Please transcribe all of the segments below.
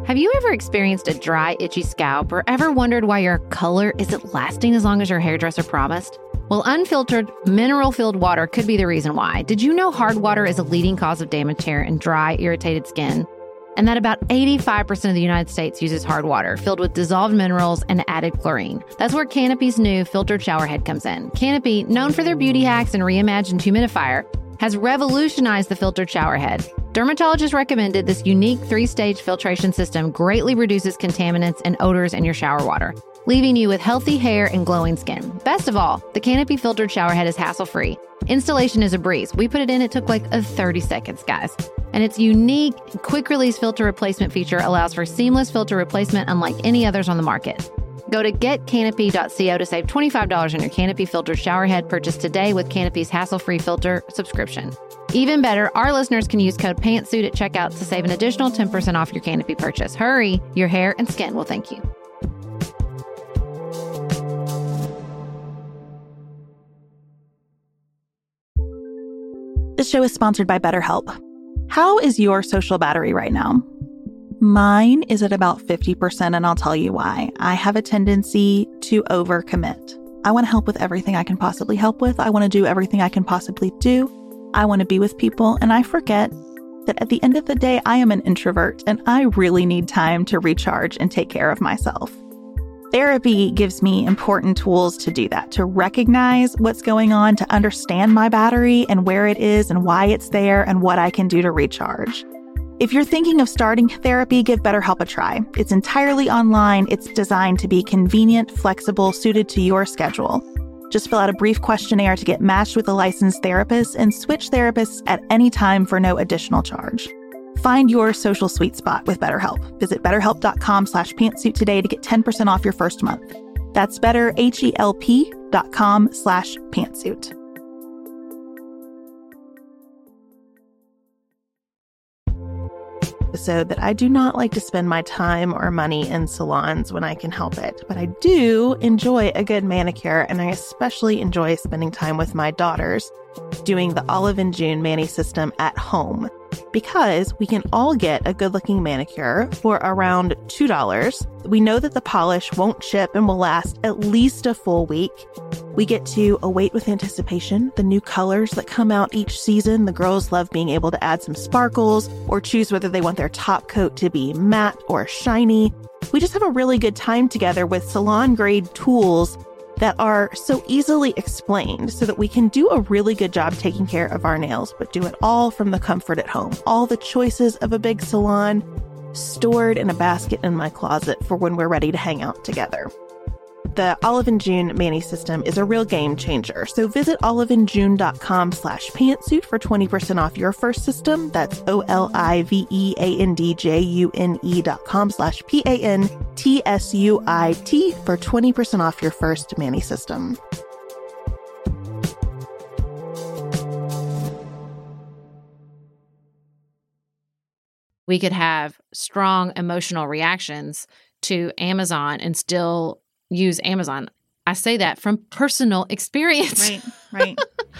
Have you ever experienced a dry, itchy scalp or ever wondered why your color isn't lasting as long as your hairdresser promised? Well, unfiltered, mineral-filled water could be the reason why. Did you know hard water is a leading cause of damaged hair and dry, irritated skin? And that about 85% of the United States uses hard water filled with dissolved minerals and added chlorine. That's where Canopy's new filtered shower head comes in. Canopy, known for their beauty hacks and reimagined humidifier, has revolutionized the filtered shower head. Dermatologists recommended this unique 3-stage filtration system greatly reduces contaminants and odors in your shower water, leaving you with healthy hair and glowing skin. Best of all, the Canopy filtered shower head is hassle-free. Installation is a breeze. We put it in, it took like 30 seconds, guys. And its unique quick-release filter replacement feature allows for seamless filter replacement unlike any others on the market. Go to getcanopy.co to save $25 on your Canopy filtered shower head purchase today with Canopy's hassle-free filter subscription. Even better, our listeners can use code PANTSUIT at checkout to save an additional 10% off your Canopy purchase. Hurry, your hair and skin will thank you. This show is sponsored by BetterHelp. How is your social battery right now? Mine is at about 50%, and I'll tell you why. I have a tendency to overcommit. I want to help with everything I can possibly help with. I want to do everything I can possibly do. I want to be with people, and I forget that at the end of the day, I am an introvert, and I really need time to recharge and take care of myself. Therapy gives me important tools to do that, to recognize what's going on, to understand my battery and where it is and why it's there and what I can do to recharge. If you're thinking of starting therapy, give BetterHelp a try. It's entirely online. It's designed to be convenient, flexible, suited to your schedule. Just fill out a brief questionnaire to get matched with a licensed therapist and switch therapists at any time for no additional charge. Find your social sweet spot with BetterHelp. Visit betterhelp.com/pantsuit today to get 10% off your first month. That's betterhelp.com/pantsuit. Episode that I do not like to spend my time or money in salons when I can help it, but I do enjoy a good manicure, and I especially enjoy spending time with my daughters doing the Olive & June Mani system at home, because we can all get a good-looking manicure for around $2. We know that the polish won't chip and will last at least a full week. We get to await with anticipation the new colors that come out each season. The girls love being able to add some sparkles or choose whether they want their top coat to be matte or shiny. We just have a really good time together with salon-grade tools that are so easily explained so that we can do a really good job taking care of our nails, but do it all from the comfort at home. All the choices of a big salon stored in a basket in my closet for when we're ready to hang out together. The Olive & June Mani system is a real game changer. So visit oliveandjune.com/pantsuit for 20% off your first system. That's oliveandjune.com/pantsuit for 20% off your first Mani system. We could have strong emotional reactions to Amazon and still use Amazon. I say that from personal experience. Right.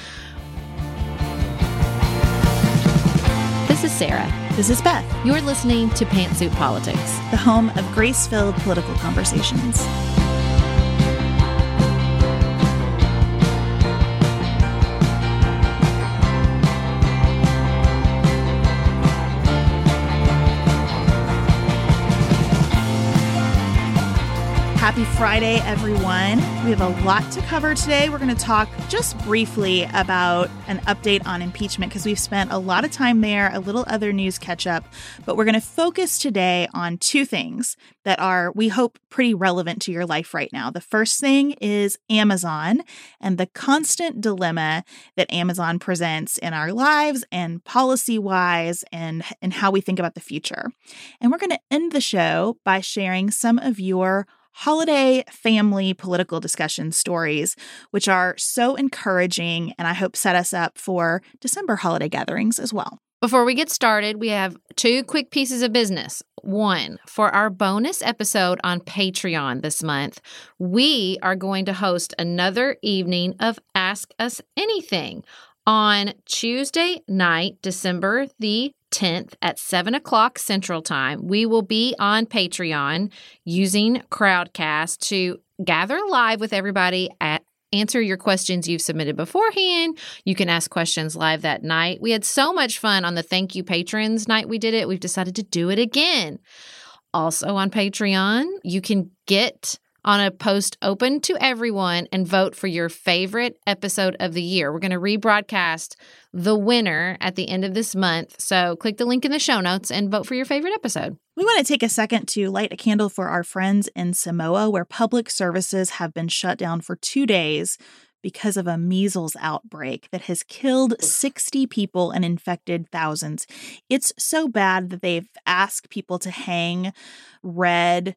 This is Sarah. This is Beth. You're listening to Pantsuit Politics, the home of grace-filled political conversations. Happy Friday, everyone. We have a lot to cover today. We're going to talk just briefly about an update on impeachment because we've spent a lot of time there, a little other news catch up, but we're going to focus today on two things that are, we hope, pretty relevant to your life right now. The first thing is Amazon and the constant dilemma that Amazon presents in our lives and policy-wise and how we think about the future. And we're going to end the show by sharing some of your holiday family political discussion stories, which are so encouraging and I hope set us up for December holiday gatherings as well. Before we get started, we have two quick pieces of business. One, for our bonus episode on Patreon this month, we are going to host another evening of Ask Us Anything on Tuesday night, December the 10th at 7 o'clock Central Time. We will be on Patreon using Crowdcast to gather live with everybody answer your questions you've submitted beforehand. You can ask questions live that night. We had so much fun on the Thank You Patrons night we did it. We've decided to do it again. Also on Patreon, you can get on a post open to everyone and vote for your favorite episode of the year. We're going to rebroadcast the winner at the end of this month. So click the link in the show notes and vote for your favorite episode. We want to take a second to light a candle for our friends in Samoa, where public services have been shut down for 2 days because of a measles outbreak that has killed 60 people and infected thousands. It's so bad that they've asked people to hang red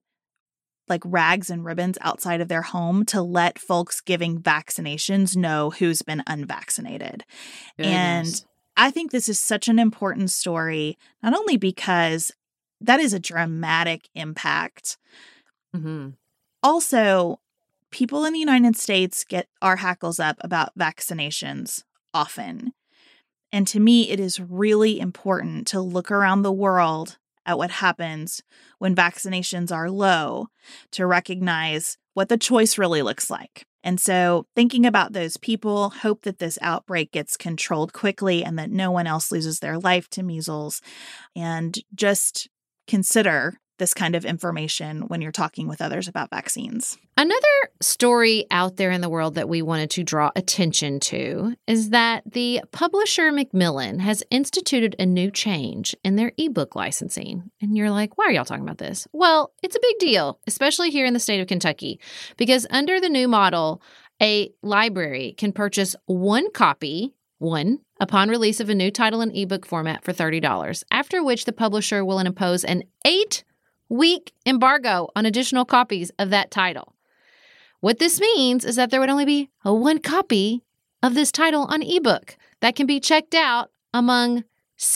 rags and ribbons outside of their home to let folks giving vaccinations know who's been unvaccinated. Goodness. And I think this is such an important story, not only because that is a dramatic impact. Mm-hmm. Also, people in the United States get our hackles up about vaccinations often. And to me, it is really important to look around the world at what happens when vaccinations are low to recognize what the choice really looks like. And so thinking about those people, hope that this outbreak gets controlled quickly and that no one else loses their life to measles, and just consider this kind of information when you're talking with others about vaccines. Another story out there in the world that we wanted to draw attention to is that the publisher Macmillan has instituted a new change in their ebook licensing. And you're like, why are y'all talking about this? Well, it's a big deal, especially here in the state of Kentucky, because under the new model, a library can purchase one copy upon release of a new title in ebook format for $30, after which the publisher will impose an 8-week embargo on additional copies of that title. What this means is that there would only be one copy of this title on ebook that can be checked out among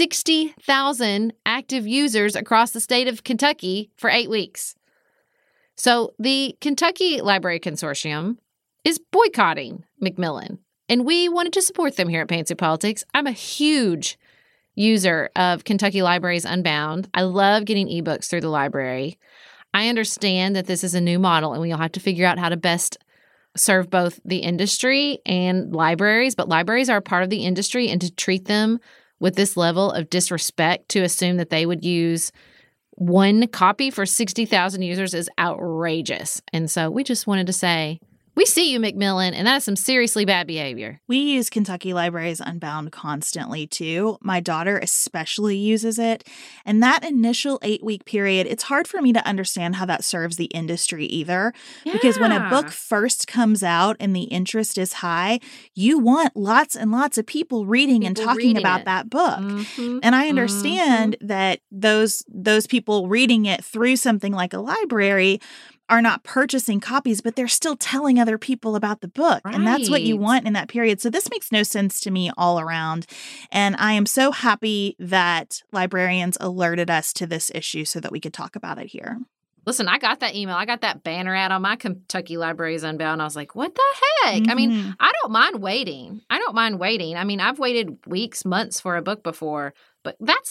60,000 active users across the state of Kentucky for 8 weeks. So the Kentucky Library Consortium is boycotting Macmillan, and we wanted to support them here at Pantsuit Politics. I'm a huge user of Kentucky Libraries Unbound. I love getting ebooks through the library. I understand that this is a new model and we'll have to figure out how to best serve both the industry and libraries, but libraries are a part of the industry, and to treat them with this level of disrespect, to assume that they would use one copy for 60,000 users, is outrageous. And so we just wanted to say, we see you, Macmillan, and that is some seriously bad behavior. We use Kentucky Libraries Unbound constantly, too. My daughter especially uses it. And that initial 8-week period, it's hard for me to understand how that serves the industry either. Yeah. Because when a book first comes out and the interest is high, you want lots and lots of people reading and talking about that book. Mm-hmm. And I understand that those people reading it through something like a library are not purchasing copies, but they're still telling other people about the book. Right. And that's what you want in that period. So this makes no sense to me all around. And I am so happy that librarians alerted us to this issue so that we could talk about it here. Listen, I got that email. I got that banner ad on my Kentucky Libraries Unbound. I was like, what the heck? Mm-hmm. I mean, I don't mind waiting. I mean, I've waited weeks, months for a book before, but that's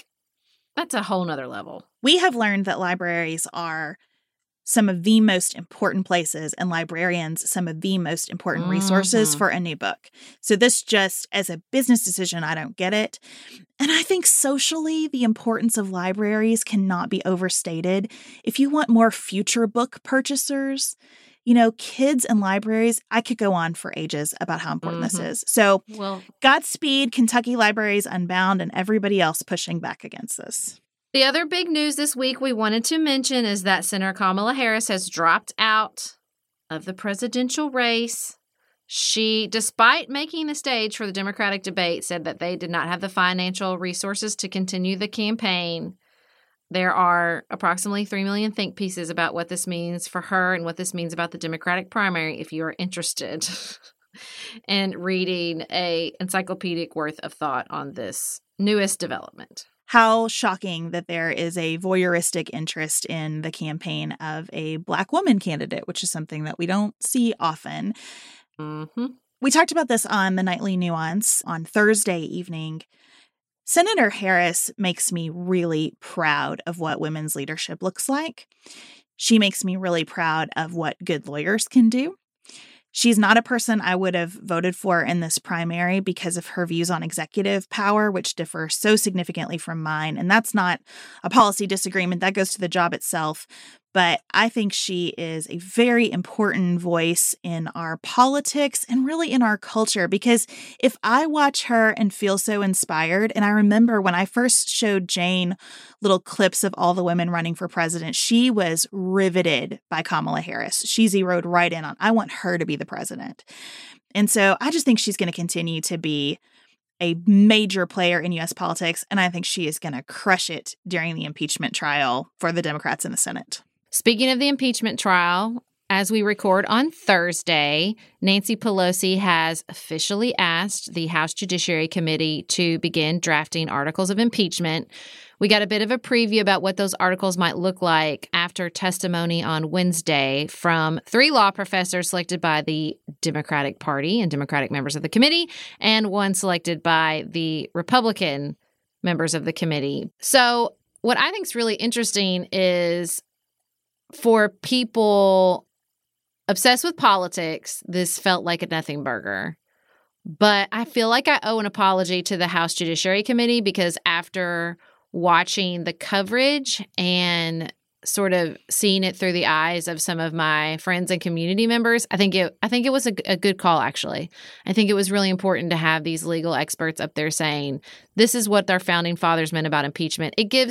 a whole nother level. We have learned that libraries are some of the most important places, and librarians some of the most important resources for a new book. So this, just as a business decision, I don't get it. And I think socially, the importance of libraries cannot be overstated. If you want more future book purchasers, kids and libraries, I could go on for ages about how important this is. So Godspeed, Kentucky Libraries Unbound, and everybody else pushing back against this. The other big news this week we wanted to mention is that Senator Kamala Harris has dropped out of the presidential race. She, despite making the stage for the Democratic debate, said that they did not have the financial resources to continue the campaign. There are approximately 3 million think pieces about what this means for her and what this means about the Democratic primary, if you are interested in reading an encyclopedic worth of thought on this newest development. How shocking that there is a voyeuristic interest in the campaign of a Black woman candidate, which is something that we don't see often. Mm-hmm. We talked about this on the Nightly Nuance on Thursday evening. Senator Harris makes me really proud of what women's leadership looks like. She makes me really proud of what good lawyers can do. She's not a person I would have voted for in this primary because of her views on executive power, which differ so significantly from mine. And that's not a policy disagreement. That goes to the job itself. But I think she is a very important voice in our politics and really in our culture, because if I watch her and feel so inspired, and I remember when I first showed Jane little clips of all the women running for president, she was riveted by Kamala Harris. She zeroed right in on, I want her to be the president. And so I just think she's going to continue to be a major player in U.S. politics, and I think she is going to crush it during the impeachment trial for the Democrats in the Senate. Speaking of the impeachment trial, as we record on Thursday, Nancy Pelosi has officially asked the House Judiciary Committee to begin drafting articles of impeachment. We got a bit of a preview about what those articles might look like after testimony on Wednesday from 3 law professors selected by the Democratic Party and Democratic members of the committee, and 1 selected by the Republican members of the committee. So what I think is really interesting is, for people obsessed with politics, this felt like a nothing burger. But I feel like I owe an apology to the House Judiciary Committee, because after watching the coverage and sort of seeing it through the eyes of some of my friends and community members, I think it was a good call, actually. I think it was really important to have these legal experts up there saying, this is what our founding fathers meant about impeachment.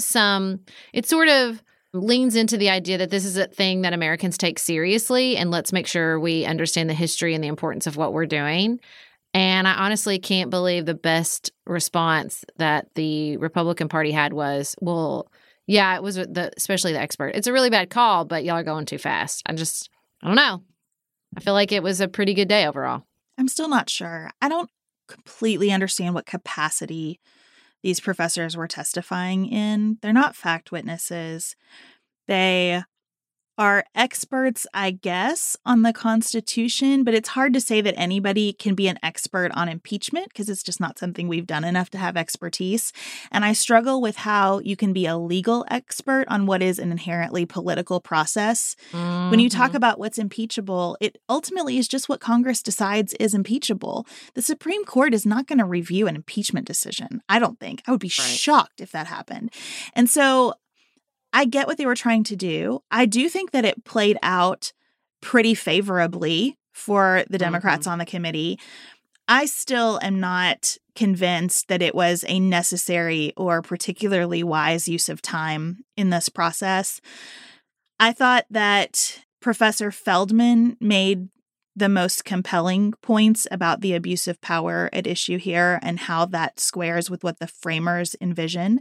It sort of leans into the idea that this is a thing that Americans take seriously, and let's make sure we understand the history and the importance of what we're doing. And I honestly can't believe the best response that the Republican Party had was, well, yeah, it was especially the expert. It's a really bad call, but y'all are going too fast. I don't know. I feel like it was a pretty good day overall. I'm still not sure. I don't completely understand what capacity these professors were testifying in. They're not fact witnesses. They are experts, I guess, on the Constitution, but it's hard to say that anybody can be an expert on impeachment because it's just not something we've done enough to have expertise. And I struggle with how you can be a legal expert on what is an inherently political process. Mm-hmm. When you talk about what's impeachable, it ultimately is just what Congress decides is impeachable. The Supreme Court is not going to review an impeachment decision, I don't think. I would be shocked if that happened. And so I get what they were trying to do. I do think that it played out pretty favorably for the Democrats on the committee. I still am not convinced that it was a necessary or particularly wise use of time in this process. I thought that Professor Feldman made the most compelling points about the abuse of power at issue here and how that squares with what the framers envisioned.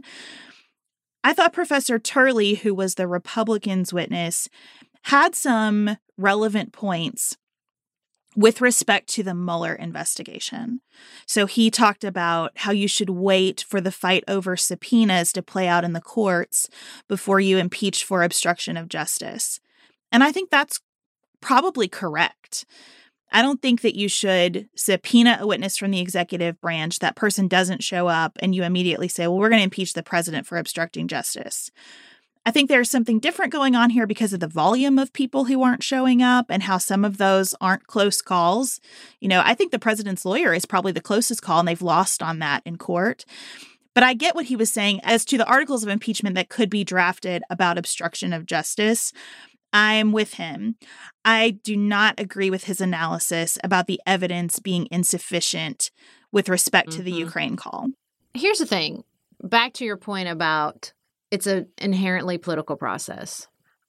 I thought Professor Turley, who was the Republicans' witness, had some relevant points with respect to the Mueller investigation. So he talked about how you should wait for the fight over subpoenas to play out in the courts before you impeach for obstruction of justice. And I think that's probably correct. I don't think that you should subpoena a witness from the executive branch. That person doesn't show up and you immediately say, well, we're going to impeach the president for obstructing justice. I think there's something different going on here because of the volume of people who aren't showing up and how some of those aren't close calls. You know, I think the president's lawyer is probably the closest call, and they've lost on that in court. But I get what he was saying as to the articles of impeachment that could be drafted about obstruction of justice. I'm with him. I do not agree with his analysis about the evidence being insufficient with respect to the Ukraine call. Here's the thing. Back to your point about it's an inherently political process.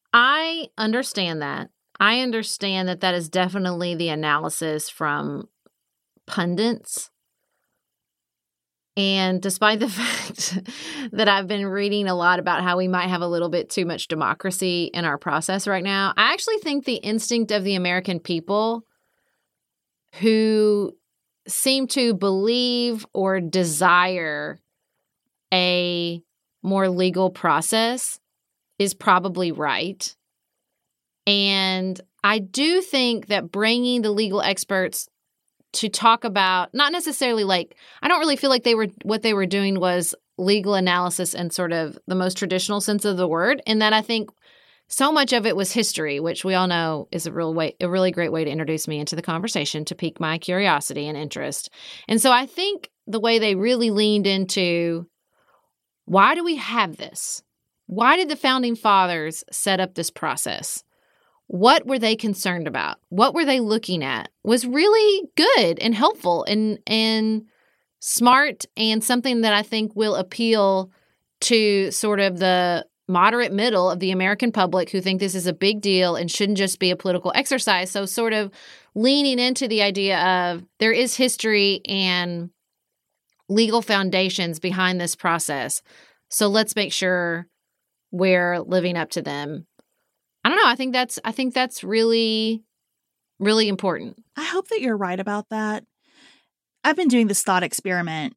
I understand that. I understand that that is definitely the analysis from pundits. And despite the fact that I've been reading a lot about how we might have a little bit too much democracy in our process right now, I actually think the instinct of the American people who seem to believe or desire a more legal process is probably right. And I do think that bringing the legal experts to talk about, not necessarily like, I don't really feel like what they were doing was legal analysis in sort of the most traditional sense of the word. And that I think so much of it was history, which we all know is a really great way to introduce me into the conversation, to pique my curiosity and interest. And so I think the way they really leaned into, why do we have this? Why did the founding fathers set up this process? What were they concerned about? What were they looking at? Was really good and helpful and smart, and something that I think will appeal to sort of the moderate middle of the American public who think this is a big deal and shouldn't just be a political exercise. So sort of leaning into the idea of there is history and legal foundations behind this process. So let's make sure we're living up to them. I don't know. I think that's really, really important. I hope that you're right about that. I've been doing this thought experiment.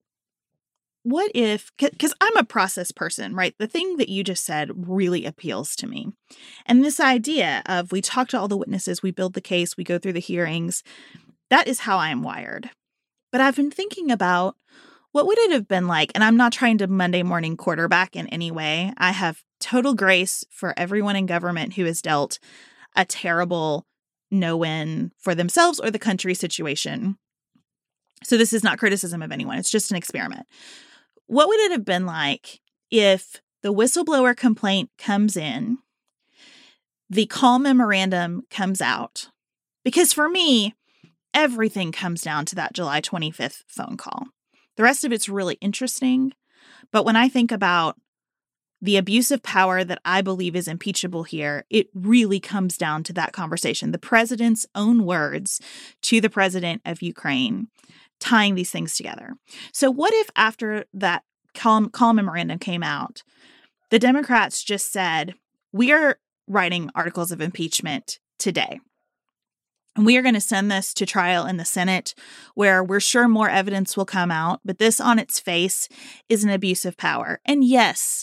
What if, because I'm a process person, right? The thing that you just said really appeals to me. And this idea of, we talk to all the witnesses, we build the case, we go through the hearings, that is how I am wired. But I've been thinking about, what would it have been like? And I'm not trying to Monday morning quarterback in any way. I have total grace for everyone in government who has dealt a terrible no-win for themselves or the country situation. So this is not criticism of anyone. It's just an experiment. What would it have been like if the whistleblower complaint comes in, the call memorandum comes out? Because for me, everything comes down to that July 25th phone call. The rest of it's really interesting. But when I think about the abuse of power that I believe is impeachable here, it really comes down to that conversation. The president's own words to the president of Ukraine, tying these things together. So what if after that call memorandum came out, the Democrats just said, we are writing articles of impeachment today, and we are going to send this to trial in the Senate, where we're sure more evidence will come out, but this on its face is an abuse of power. And yes,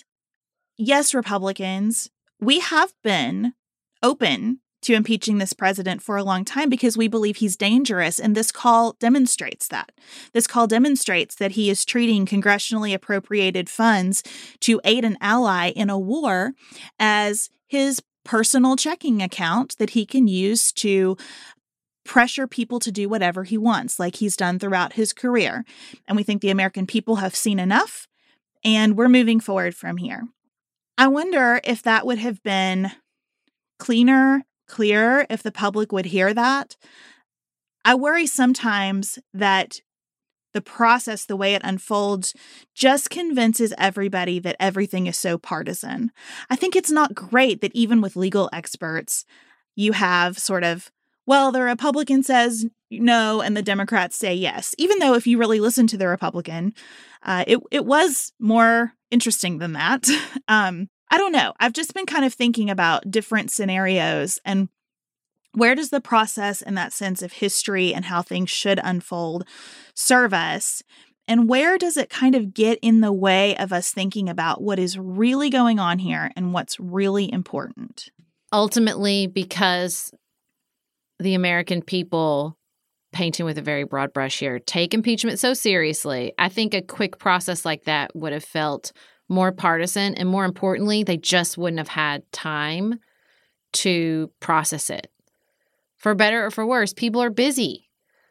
Republicans, we have been open to impeaching this president for a long time because we believe he's dangerous, and this call demonstrates that. This call demonstrates that he is treating congressionally appropriated funds to aid an ally in a war as his personal checking account that he can use to pressure people to do whatever he wants, like he's done throughout his career. And we think the American people have seen enough, and we're moving forward from here. I wonder if that would have been clearer, if the public would hear that. I worry sometimes that the process, the way it unfolds, just convinces everybody that everything is so partisan. I think it's not great that even with legal experts, you have sort of, well, the Republican says no and the Democrats say yes, even though if you really listen to the Republican, it was more interesting than that. I don't know. I've just been kind of thinking about different scenarios and where does the process and that sense of history and how things should unfold serve us? And where does it kind of get in the way of us thinking about what is really going on here and what's really important? Ultimately, because the American people, painting with a very broad brush here, take impeachment so seriously, I think a quick process like that would have felt more partisan, and more importantly, they just wouldn't have had time to process it. For better or for worse, people are busy,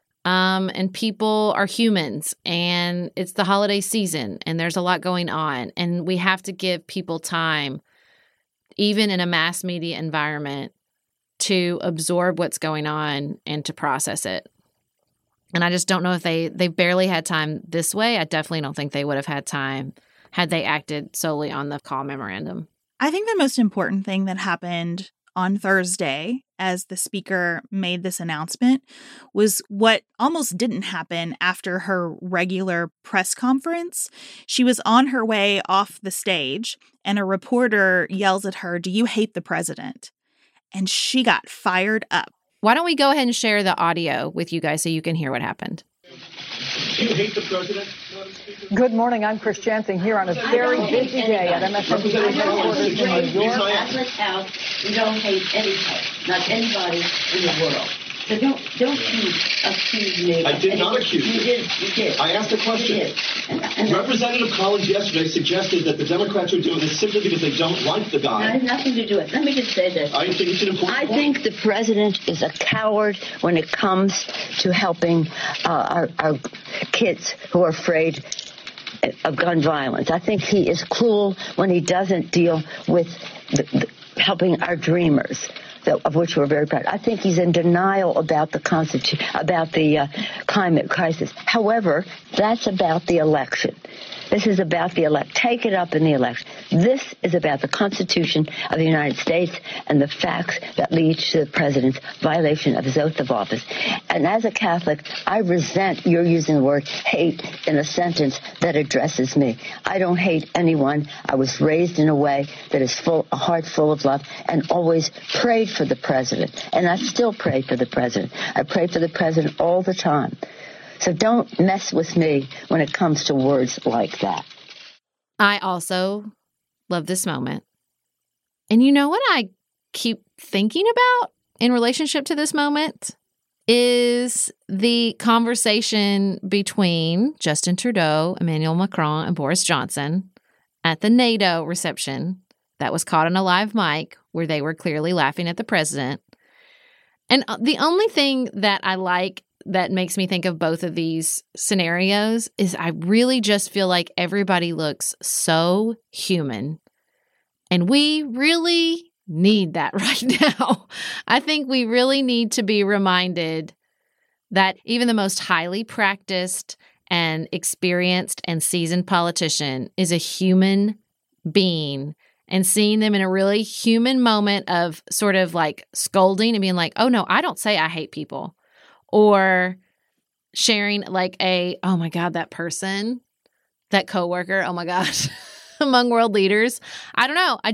and people are humans, and it's the holiday season, and there's a lot going on, and we have to give people time, even in a mass media environment, to absorb what's going on and to process it. And I just don't know if they barely had time this way. I definitely don't think they would have had time had they acted solely on the call memorandum. I think the most important thing that happened on Thursday as the speaker made this announcement was what almost didn't happen after her regular press conference. She was on her way off the stage and a reporter yells at her, "Do you hate the president?" And she got fired up. Why don't we go ahead and share the audio with you guys so you can hear what happened? Do you hate the president? Good morning. I'm Chris Jansing here on a very busy day at MSNBC headquarters in New York. Catholic house, we don't hate anybody, not anybody in the world. So don't you accuse me. I did not accuse you. You did. I asked a question. You did. And Representative Collins yesterday suggested that the Democrats are doing this simply because they don't like the guy. That has nothing to do with it. Let me just say this. I think it's an important I point. think the president is a coward when it comes to helping our kids who are afraid of gun violence. I think he is cruel when he doesn't deal with helping our dreamers, of which we're very proud. I think he's in denial about the climate crisis. However, that's about the election. This is about the election. Take it up in the election. This is about the Constitution of the United States and the facts that lead to the president's violation of his oath of office. And as a Catholic, I resent your using the word hate in a sentence that addresses me. I don't hate anyone. I was raised in a way that is a heart full of love, and always prayed for the president. And I still pray for the president. I pray for the president all the time. So don't mess with me when it comes to words like that. I also love this moment. And you know what I keep thinking about in relationship to this moment is the conversation between Justin Trudeau, Emmanuel Macron, and Boris Johnson at the NATO reception that was caught on a live mic where they were clearly laughing at the president. And the only thing that I like that makes me think of both of these scenarios is I really just feel like everybody looks so human. And we really need that right now. I think we really need to be reminded that even the most highly practiced and experienced and seasoned politician is a human being. And seeing them in a really human moment of sort of like scolding and being like, oh no, I don't say I hate people. Or sharing like oh my God, that person, that coworker, oh my gosh, among world leaders. I don't know.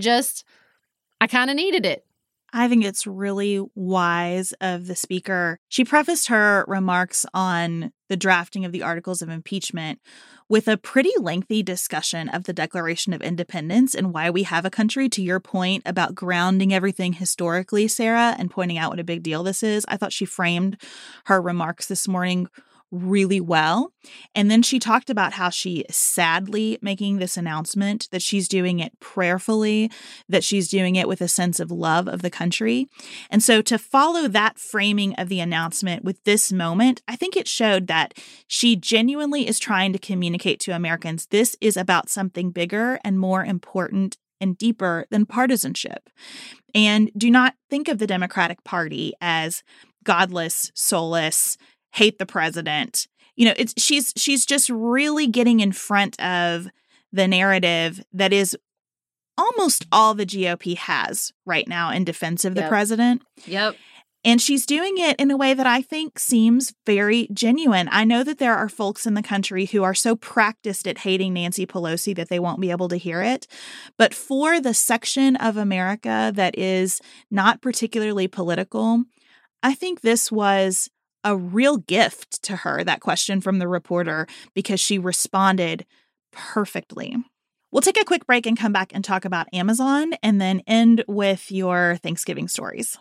I kind of needed it. I think it's really wise of the speaker. She prefaced her remarks on the drafting of the articles of impeachment with a pretty lengthy discussion of the Declaration of Independence and why we have a country, to your point about grounding everything historically, Sarah, and pointing out what a big deal this is. I thought she framed her remarks this morning really well. And then she talked about how she is sadly making this announcement, that she's doing it prayerfully, that she's doing it with a sense of love of the country. And so to follow that framing of the announcement with this moment, I think it showed that she genuinely is trying to communicate to Americans, this is about something bigger and more important and deeper than partisanship. And do not think of the Democratic Party as godless, soulless, hate the president. You know, she's just really getting in front of the narrative that is almost all the GOP has right now in defense of the president. Yep. And she's doing it in a way that I think seems very genuine. I know that there are folks in the country who are so practiced at hating Nancy Pelosi that they won't be able to hear it. But for the section of America that is not particularly political, I think this was a real gift to her, that question from the reporter, because she responded perfectly. We'll take a quick break and come back and talk about Amazon and then end with your Thanksgiving stories.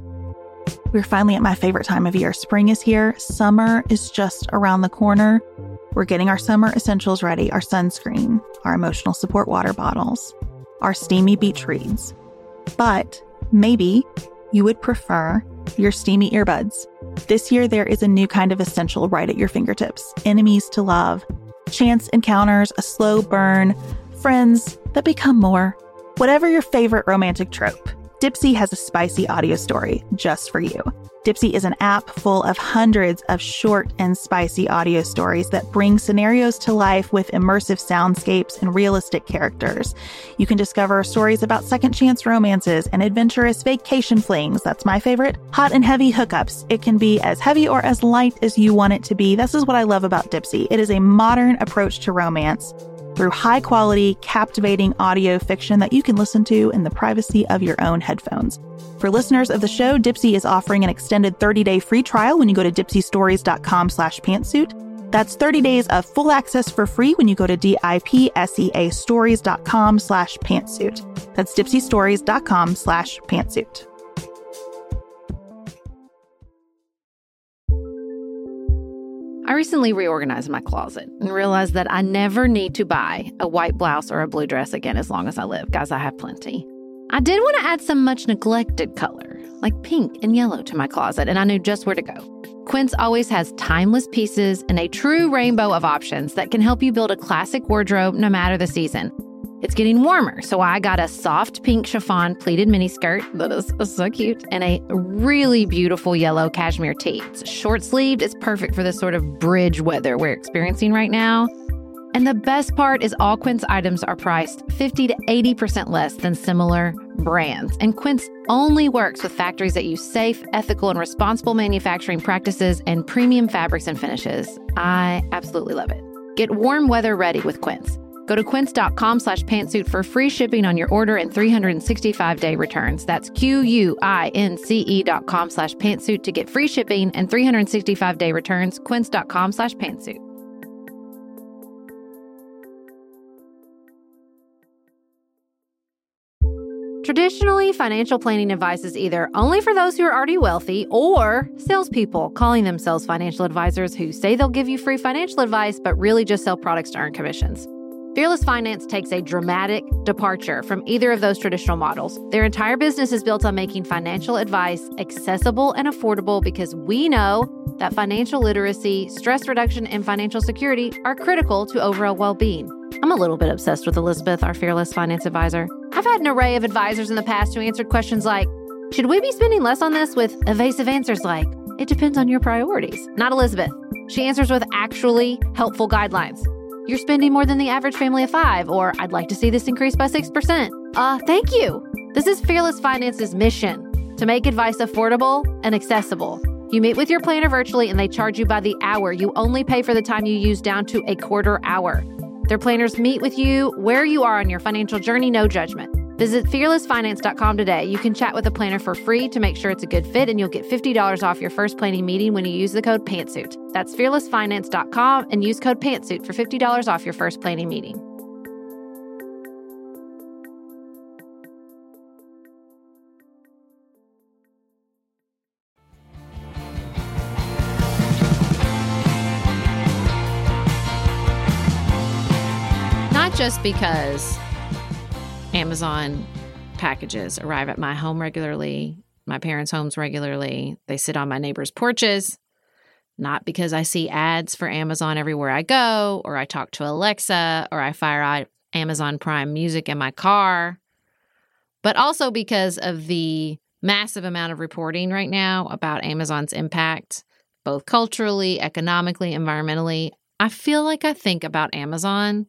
We're finally at my favorite time of year. Spring is here. Summer is just around the corner. We're getting our summer essentials ready, our sunscreen, our emotional support water bottles, our steamy beach reads. But maybe you would prefer your steamy earbuds. This year, there is a new kind of essential right at your fingertips. Enemies to love, chance encounters, a slow burn, friends that become more. Whatever your favorite romantic trope, Dipsea has a spicy audio story just for you. Dipsea is an app full of hundreds of short and spicy audio stories that bring scenarios to life with immersive soundscapes and realistic characters. You can discover stories about second chance romances and adventurous vacation flings. That's my favorite. Hot and heavy hookups. It can be as heavy or as light as you want it to be. This is what I love about Dipsea. It is a modern approach to romance through high-quality, captivating audio fiction that you can listen to in the privacy of your own headphones. For listeners of the show, Dipsea is offering an extended 30-day free trial when you go to dipseastories.com/pantsuit. That's 30 days of full access for free when you go to dipseastories.com/pantsuit. That's dipseastories.com/pantsuit. recently reorganized my closet and realized that I never need to buy a white blouse or a blue dress again as long as I live. Guys, I have plenty. I did want to add some much neglected color, like pink and yellow, to my closet, and I knew just where to go. Quince always has timeless pieces and a true rainbow of options that can help you build a classic wardrobe no matter the season. It's getting warmer, so I got a soft pink chiffon pleated miniskirt that is so cute, and a really beautiful yellow cashmere tee. It's short-sleeved. It's perfect for this sort of bridge weather we're experiencing right now. And the best part is all Quince items are priced 50 to 80% less than similar brands. And Quince only works with factories that use safe, ethical, and responsible manufacturing practices and premium fabrics and finishes. I absolutely love it. Get warm weather ready with Quince. Go to quince.com/pantsuit for free shipping on your order and 365-day returns. That's QUINCE.com/pantsuit to get free shipping and 365-day returns. Quince.com/pantsuit. Traditionally, financial planning advice is either only for those who are already wealthy or salespeople calling themselves financial advisors who say they'll give you free financial advice but really just sell products to earn commissions. Fearless Finance takes a dramatic departure from either of those traditional models. Their entire business is built on making financial advice accessible and affordable because we know that financial literacy, stress reduction, and financial security are critical to overall well-being. I'm a little bit obsessed with Elizabeth, our Fearless Finance advisor. I've had an array of advisors in the past who answered questions like, should we be spending less on this, with evasive answers like, it depends on your priorities. Not Elizabeth. She answers with actually helpful guidelines. You're spending more than the average family of 5, or I'd like to see this increase by 6%. Thank you. This is Fearless Finance's mission, to make advice affordable and accessible. You meet with your planner virtually and they charge you by the hour. You only pay for the time you use down to a quarter hour. Their planners meet with you where you are on your financial journey, no judgment. Visit fearlessfinance.com today. You can chat with a planner for free to make sure it's a good fit, and you'll get $50 off your first planning meeting when you use the code PANTSUIT. That's fearlessfinance.com and use code PANTSUIT for $50 off your first planning meeting. Not just because Amazon packages arrive at my home regularly, my parents' homes regularly. They sit on my neighbors' porches. Not because I see ads for Amazon everywhere I go, or I talk to Alexa, or I fire out Amazon Prime Music in my car, but also because of the massive amount of reporting right now about Amazon's impact, both culturally, economically, environmentally. I feel like I think about Amazon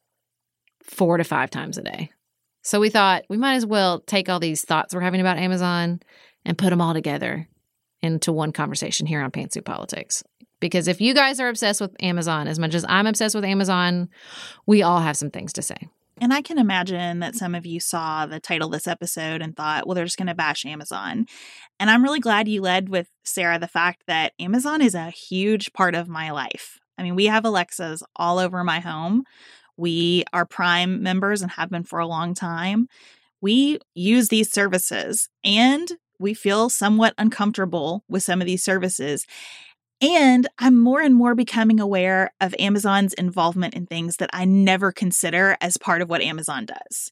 4 to 5 times a day. So we thought we might as well take all these thoughts we're having about Amazon and put them all together into one conversation here on Pantsuit Politics. Because if you guys are obsessed with Amazon as much as I'm obsessed with Amazon, we all have some things to say. And I can imagine that some of you saw the title of this episode and thought, well, they're just going to bash Amazon. And I'm really glad you led with, Sarah, the fact that Amazon is a huge part of my life. I mean, we have Alexas all over my home. We are Prime members and have been for a long time. We use these services and we feel somewhat uncomfortable with some of these services. And I'm more and more becoming aware of Amazon's involvement in things that I never consider as part of what Amazon does.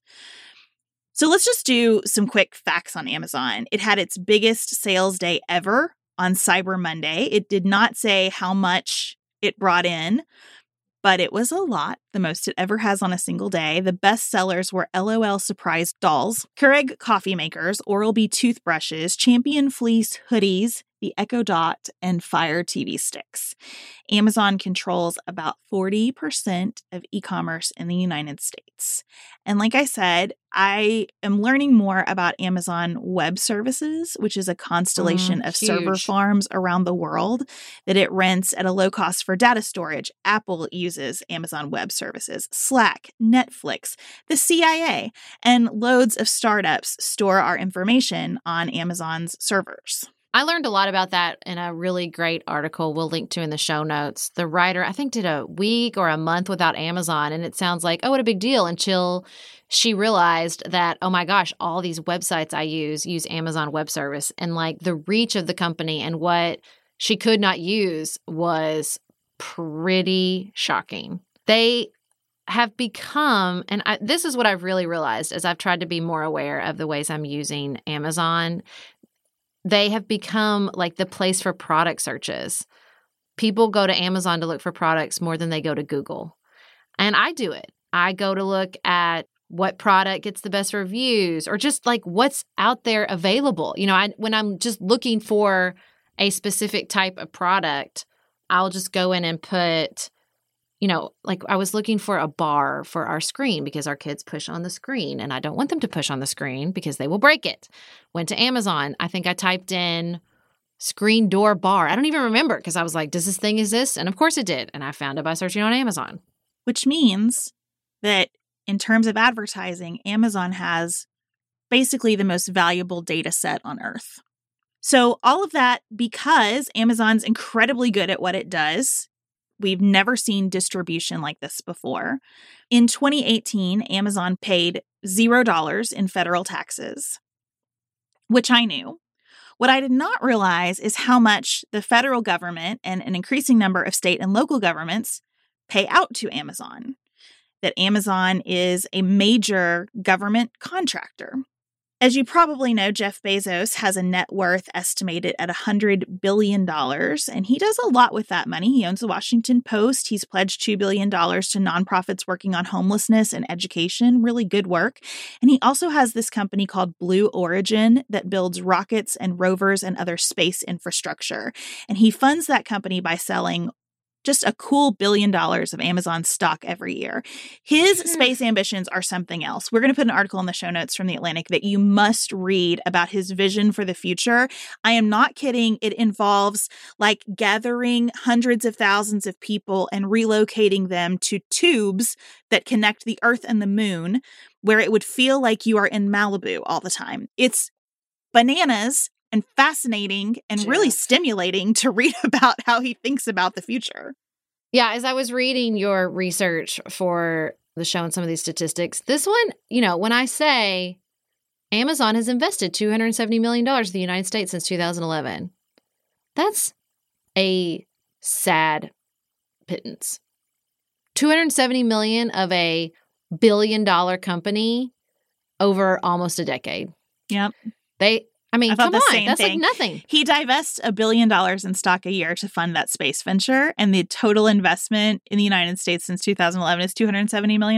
So let's just do some quick facts on Amazon. It had its biggest sales day ever on Cyber Monday. It did not say how much it brought in, but it was a lot, the most it ever has on a single day. The best sellers were LOL Surprise dolls, Keurig coffee makers, Oral-B toothbrushes, Champion fleece hoodies, the Echo Dot, and Fire TV sticks. Amazon controls about 40% of e-commerce in the United States. And like I said, I am learning more about Amazon Web Services, which is a constellation of server farms around the world that it rents at a low cost for data storage. Apple uses Amazon Web Services, Slack, Netflix, the CIA, and loads of startups store our information on Amazon's servers. I learned a lot about that in a really great article we'll link to in the show notes. The writer, I think, did a week or a month without Amazon, and it sounds like, oh, what a big deal, until she realized that, oh my gosh, all these websites I use Amazon Web Service, and like the reach of the company and what she could not use was pretty shocking. They have become, and this is what I've really realized as I've tried to be more aware of the ways I'm using Amazon. They have become like the place for product searches. People go to Amazon to look for products more than they go to Google. And I do it. I go to look at what product gets the best reviews or just like what's out there available. You know, when I'm just looking for a specific type of product, I'll just go in and put, you know, like I was looking for a bar for our screen because our kids push on the screen and I don't want them to push on the screen because they will break it. Went to Amazon. I think I typed in screen door bar. I don't even remember because I was like, does this thing exist? And of course it did. And I found it by searching on Amazon. Which means that in terms of advertising, Amazon has basically the most valuable data set on earth. So all of that because Amazon's incredibly good at what it does. We've never seen distribution like this before. In 2018, Amazon paid $0 in federal taxes, which I knew. What I did not realize is how much the federal government and an increasing number of state and local governments pay out to Amazon. That Amazon is a major government contractor. As you probably know, Jeff Bezos has a net worth estimated at $100 billion, and he does a lot with that money. He owns the Washington Post. He's pledged $2 billion to nonprofits working on homelessness and education, really good work. And he also has this company called Blue Origin that builds rockets and rovers and other space infrastructure. And he funds that company by selling just a cool $1 billion of Amazon stock every year. His space ambitions are something else. We're going to put an article in the show notes from The Atlantic that you must read about his vision for the future. I am not kidding. It involves like gathering hundreds of thousands of people and relocating them to tubes that connect the Earth and the moon, where it would feel like you are in Malibu all the time. It's bananas and fascinating and really stimulating to read about how he thinks about the future. Yeah, as I was reading your research for the show and some of these statistics, this one, you know, when I say Amazon has invested $270 million in the United States since 2011, that's a sad pittance. $270 million of a $1 billion company over almost a decade. Yep. Come on, that's like nothing. He divests $1 billion in stock a year to fund that space venture, and the total investment in the United States since 2011 is $270 million.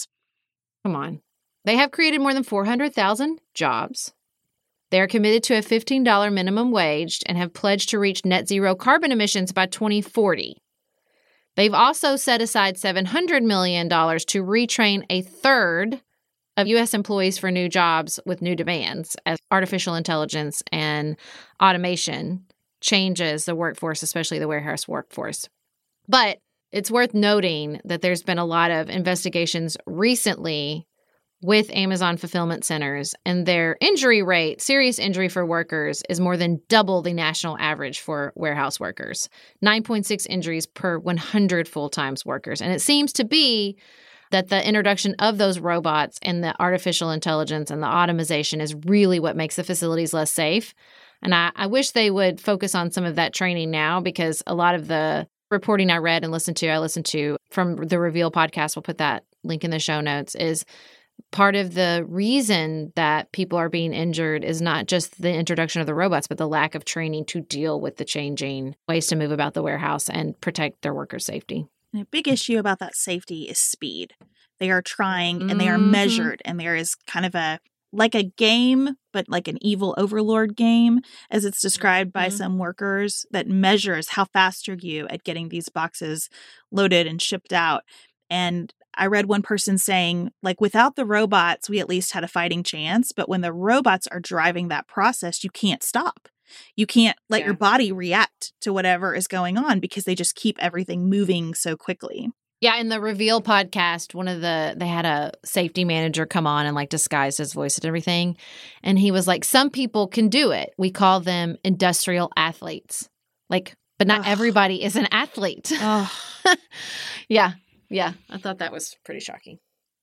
Come on. They have created more than 400,000 jobs. They are committed to a $15 minimum wage and have pledged to reach net zero carbon emissions by 2040. They've also set aside $700 million to retrain a third of U.S. employees for new jobs with new demands as artificial intelligence and automation changes the workforce, especially the warehouse workforce. But it's worth noting that there's been a lot of investigations recently with Amazon fulfillment centers, and their injury rate, serious injury for workers, is more than double the national average for warehouse workers, 9.6 injuries per 100 full-time workers. And it seems to be that the introduction of those robots and the artificial intelligence and the automation is really what makes the facilities less safe. And I wish they would focus on some of that training now, because a lot of the reporting I read and listened to from the Reveal podcast, we'll put that link in the show notes, is part of the reason that people are being injured is not just the introduction of the robots, but the lack of training to deal with the changing ways to move about the warehouse and protect their workers' safety. And a big issue about that safety is speed. They are trying and they are measured, and there is kind of like a game, but like an evil overlord game, as it's described by some workers, that measures how fast are you at getting these boxes loaded and shipped out. And I read one person saying, like, without the robots, we at least had a fighting chance. But when the robots are driving that process, you can't stop. You can't let your body react to whatever is going on because they just keep everything moving so quickly. Yeah, in the Reveal podcast, they had a safety manager come on and like disguise his voice and everything. And he was like, some people can do it. We call them industrial athletes. Like, but not everybody is an athlete. Yeah. I thought that was pretty shocking.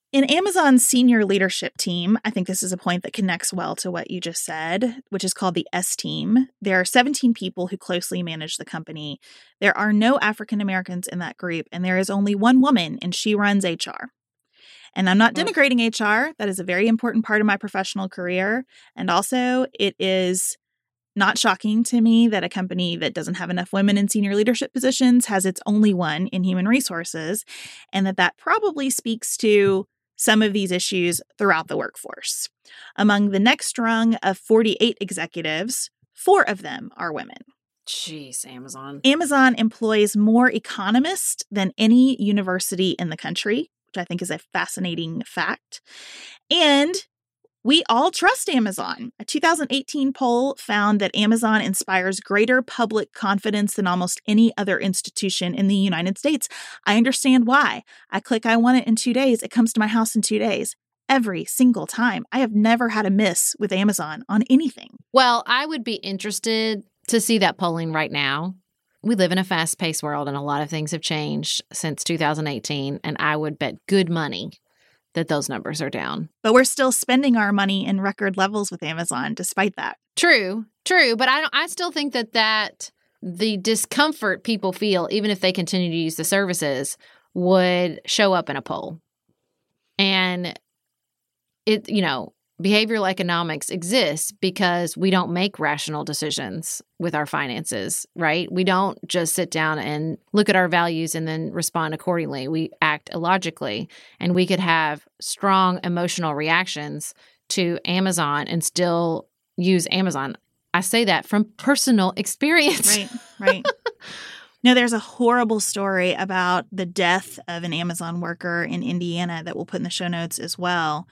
In Amazon's senior leadership team, I think this is a point that connects well to what you just said, which is called the S team. There are 17 people who closely manage the company. There are no African Americans in that group, and there is only one woman, and she runs HR. And I'm not denigrating HR. That is a very important part of my professional career. And also, it is not shocking to me that a company that doesn't have enough women in senior leadership positions has its only one in human resources, and that probably speaks to some of these issues throughout the workforce. Among the next rung of 48 executives, 4 of them are women. Jeez, Amazon. Amazon employs more economists than any university in the country, which I think is a fascinating fact. And we all trust Amazon. A 2018 poll found that Amazon inspires greater public confidence than almost any other institution in the United States. I understand why. I click I want it in 2 days. It comes to my house in 2 days. Every single time. I have never had a miss with Amazon on anything. Well, I would be interested to see that polling right now. We live in a fast-paced world, and a lot of things have changed since 2018, and I would bet good money that those numbers are down. But we're still spending our money in record levels with Amazon despite that. True. But I still think that the discomfort people feel, even if they continue to use the services, would show up in a poll. And behavioral economics exists because we don't make rational decisions with our finances, right? We don't just sit down and look at our values and then respond accordingly. We act illogically, and we could have strong emotional reactions to Amazon and still use Amazon. I say that from personal experience. Right. No, there's a horrible story about the death of an Amazon worker in Indiana that we'll put in the show notes as well.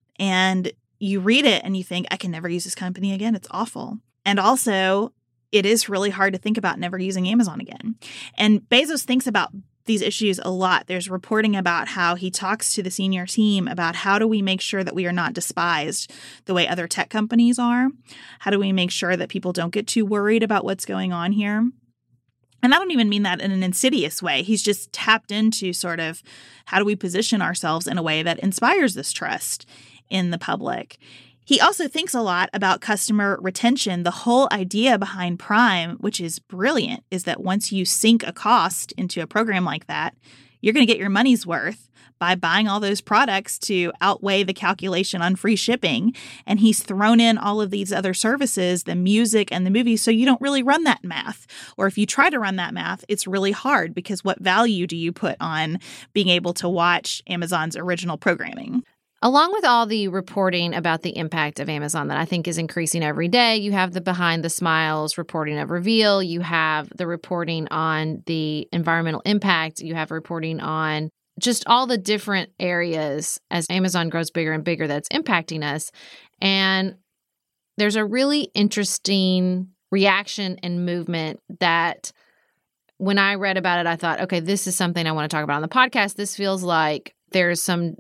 And you read it and you think, I can never use this company again. It's awful. And also, it is really hard to think about never using Amazon again. And Bezos thinks about these issues a lot. There's reporting about how he talks to the senior team about how do we make sure that we are not despised the way other tech companies are? How do we make sure that people don't get too worried about what's going on here? And I don't even mean that in an insidious way. He's just tapped into sort of how do we position ourselves in a way that inspires this trust in the public. He also thinks a lot about customer retention. The whole idea behind Prime, which is brilliant, is that once you sink a cost into a program like that, you're going to get your money's worth by buying all those products to outweigh the calculation on free shipping. And he's thrown in all of these other services, the music and the movies, so you don't really run that math. Or if you try to run that math, it's really hard because what value do you put on being able to watch Amazon's original programming? Along with all the reporting about the impact of Amazon that I think is increasing every day, you have the Behind the Smiles reporting of Reveal. You have the reporting on the environmental impact. You have reporting on just all the different areas as Amazon grows bigger and bigger that's impacting us. And there's a really interesting reaction and movement that when I read about it, I thought, okay, this is something I want to talk about on the podcast. This feels like there's some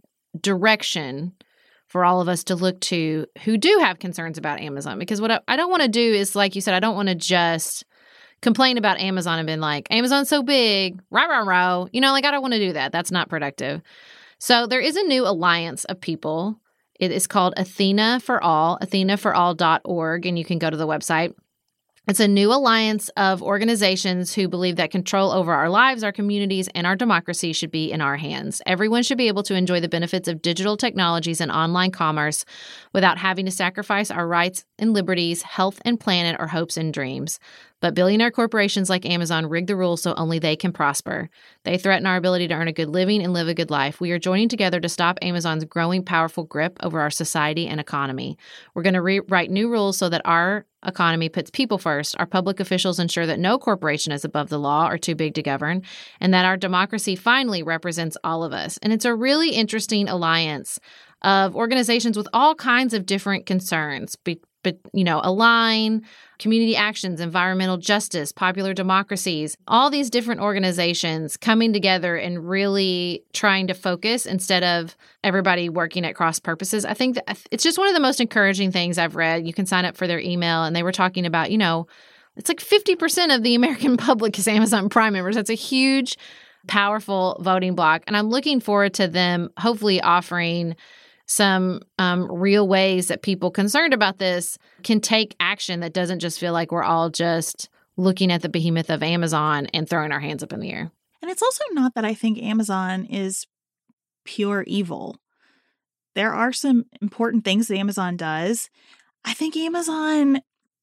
direction for all of us to look to who do have concerns about Amazon. Because what I don't want to do is, like you said, I don't want to just complain about Amazon and been like, Amazon's so big, rah. I don't want to do that. That's not productive. So there is a new alliance of people. It is called Athena for All, athenaforall.org, and you can go to the website. It's a new alliance of organizations who believe that control over our lives, our communities, and our democracy should be in our hands. Everyone should be able to enjoy the benefits of digital technologies and online commerce without having to sacrifice our rights and liberties, health and planet, or hopes and dreams. But billionaire corporations like Amazon rig the rules so only they can prosper. They threaten our ability to earn a good living and live a good life. We are joining together to stop Amazon's growing powerful grip over our society and economy. We're going to rewrite new rules so that our economy puts people first. Our public officials ensure that no corporation is above the law or too big to govern, and that our democracy finally represents all of us. And it's a really interesting alliance of organizations with all kinds of different concerns, Align, community actions, environmental justice, popular democracies, all these different organizations coming together and really trying to focus instead of everybody working at cross purposes. I think that it's just one of the most encouraging things I've read. You can sign up for their email, and they were talking about, it's like 50% of the American public is Amazon Prime members. That's a huge powerful voting bloc. And I'm looking forward to them hopefully offering some real ways that people concerned about this can take action that doesn't just feel like we're all just looking at the behemoth of Amazon and throwing our hands up in the air. And it's also not that I think Amazon is pure evil. There are some important things that Amazon does. I think Amazon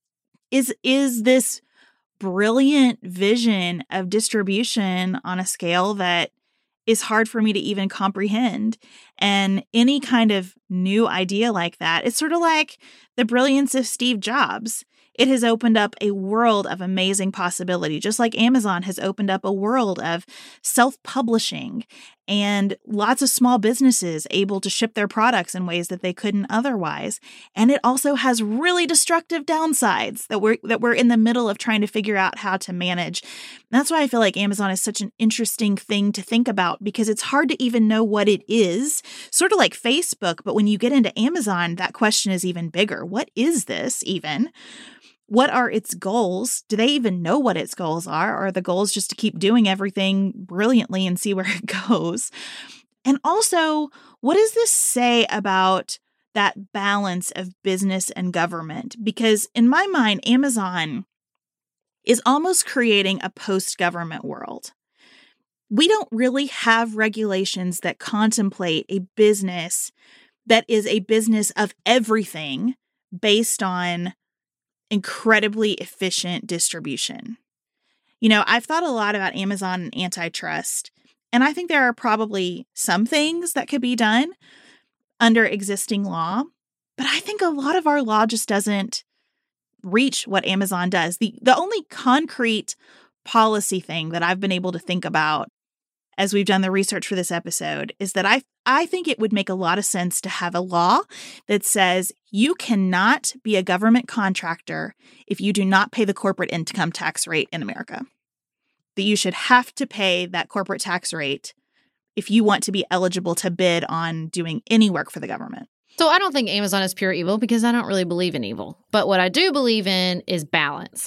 is this brilliant vision of distribution on a scale that is hard for me to even comprehend. And any kind of new idea like that, it's sort of like the brilliance of Steve Jobs. It has opened up a world of amazing possibility, just like Amazon has opened up a world of self-publishing and lots of small businesses able to ship their products in ways that they couldn't otherwise. And it also has really destructive downsides that we're in the middle of trying to figure out how to manage. That's why I feel like Amazon is such an interesting thing to think about, because it's hard to even know what it is, sort of like Facebook. But when you get into Amazon, that question is even bigger. What is this even? What are its goals? Do they even know what its goals are? Or are the goals just to keep doing everything brilliantly and see where it goes? And also, what does this say about that balance of business and government? Because in my mind, Amazon is almost creating a post-government world. We don't really have regulations that contemplate a business that is a business of everything based on incredibly efficient distribution. You know, I've thought a lot about Amazon and antitrust, and I think there are probably some things that could be done under existing law, but I think a lot of our law just doesn't reach what Amazon does. The only concrete policy thing that I've been able to think about as we've done the research for this episode is that I think it would make a lot of sense to have a law that says you cannot be a government contractor if you do not pay the corporate income tax rate in America. That you should have to pay that corporate tax rate if you want to be eligible to bid on doing any work for the government. So I don't think Amazon is pure evil because I don't really believe in evil. But what I do believe in is balance.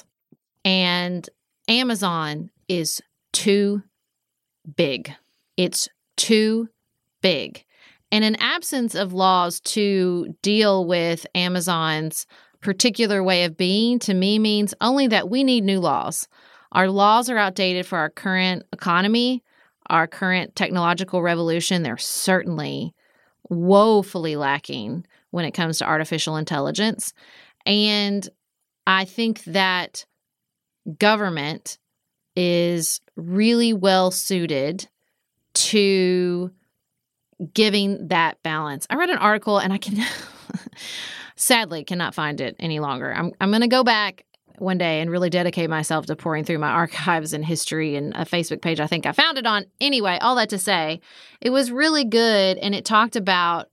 And Amazon is too big. It's too big. And an absence of laws to deal with Amazon's particular way of being, to me, means only that we need new laws. Our laws are outdated for our current economy, our current technological revolution. They're certainly woefully lacking when it comes to artificial intelligence. And I think that government is really well suited to giving that balance. I read an article and I can sadly cannot find it any longer. I'm going to go back one day and really dedicate myself to pouring through my archives and history and a Facebook page I think I found it on. Anyway, all that to say, it was really good, and it talked about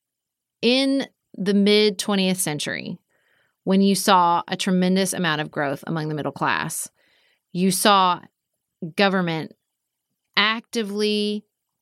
in the mid 20th century when you saw a tremendous amount of growth among the middle class. You saw government actively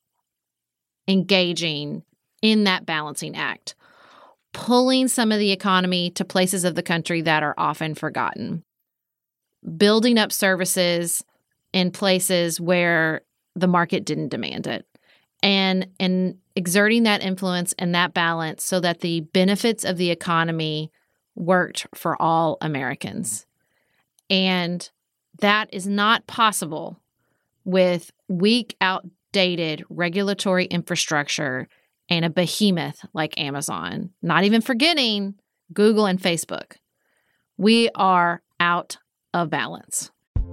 engaging in that balancing act, pulling some of the economy to places of the country that are often forgotten, building up services in places where the market didn't demand it, and exerting that influence and that balance so that the benefits of the economy worked for all Americans. And that is not possible with weak, outdated regulatory infrastructure and a behemoth like Amazon, not even forgetting Google and Facebook. We are out of balance.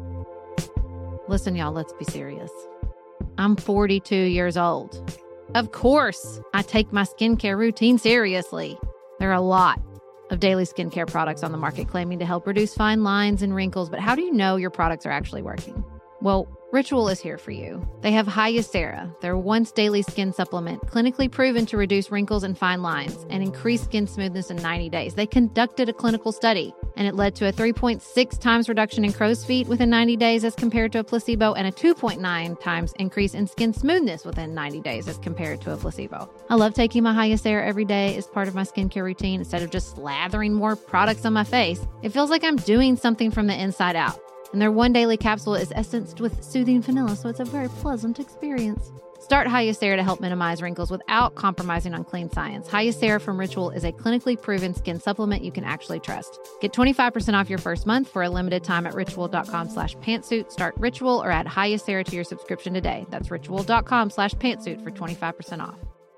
Listen, y'all, let's be serious. I'm 42 years old. Of course, I take my skincare routine seriously. There are a lot of daily skincare products on the market claiming to help reduce fine lines and wrinkles, but how do you know your products are actually working? Well, Ritual is here for you. They have Hyacera, their once daily skin supplement, clinically proven to reduce wrinkles and fine lines and increase skin smoothness in 90 days. They conducted a clinical study, and it led to a 3.6 times reduction in crow's feet within 90 days as compared to a placebo, and a 2.9 times increase in skin smoothness within 90 days as compared to a placebo. I love taking my Hyacera every day as part of my skincare routine instead of just slathering more products on my face. It feels like I'm doing something from the inside out. And their one daily capsule is essenced with soothing vanilla, so it's a very pleasant experience. Start Hyacera to help minimize wrinkles without compromising on clean science. Hyacera from Ritual is a clinically proven skin supplement you can actually trust. Get 25% off your first month for a limited time at ritual.com/pantsuit. Start Ritual or add Hyacera to your subscription today. That's ritual.com/pantsuit for 25% off.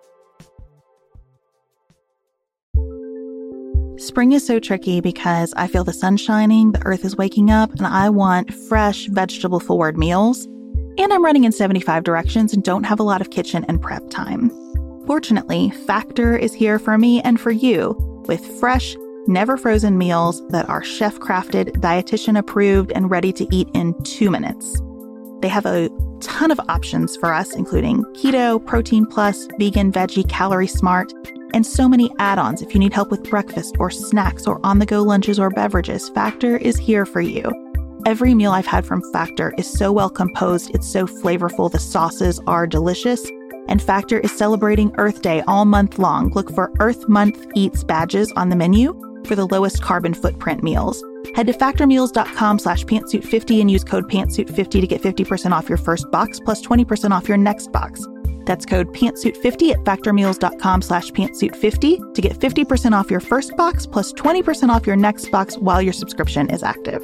Spring is so tricky because I feel the sun shining, the earth is waking up, and I want fresh, vegetable-forward meals. And I'm running in 75 directions and don't have a lot of kitchen and prep time. Fortunately, Factor is here for me and for you with fresh, never frozen meals that are chef-crafted, dietitian-approved, and ready to eat in 2 minutes. They have a ton of options for us, including keto, protein plus, vegan, veggie, calorie smart, and so many add-ons if you need help with breakfast or snacks or on-the-go lunches or beverages. Factor is here for you. Every meal I've had from Factor is so well composed, it's so flavorful, the sauces are delicious, and Factor is celebrating Earth Day all month long. Look for Earth Month Eats badges on the menu for the lowest carbon footprint meals. Head to factormeals.com/pantsuit50 and use code pantsuit50 to get 50% off your first box plus 20% off your next box. That's code pantsuit50 at factormeals.com/pantsuit50 to get 50% off your first box plus 20% off your next box while your subscription is active.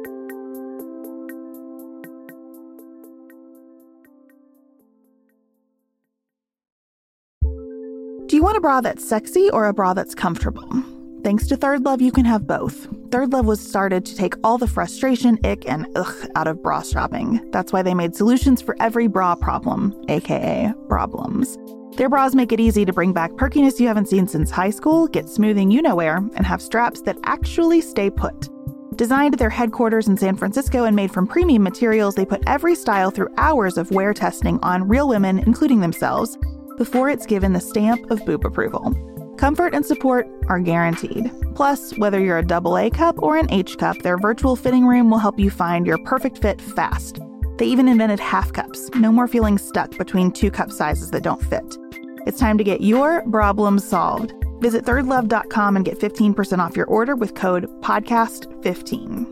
Do you want a bra that's sexy or a bra that's comfortable? Thanks to Third Love, you can have both. Third Love was started to take all the frustration, ick, and ugh out of bra shopping. That's why they made solutions for every bra problem, aka problems. Their bras make it easy to bring back perkiness you haven't seen since high school, get smoothing you-know-where, and have straps that actually stay put. Designed at their headquarters in San Francisco and made from premium materials, they put every style through hours of wear testing on real women, including themselves, before it's given the stamp of boob approval. Comfort and support are guaranteed. Plus, whether you're a AA cup or an H cup, their virtual fitting room will help you find your perfect fit fast. They even invented half cups. No more feeling stuck between 2 cup sizes that don't fit. It's time to get your problems solved. Visit thirdlove.com and get 15% off your order with code podcast15.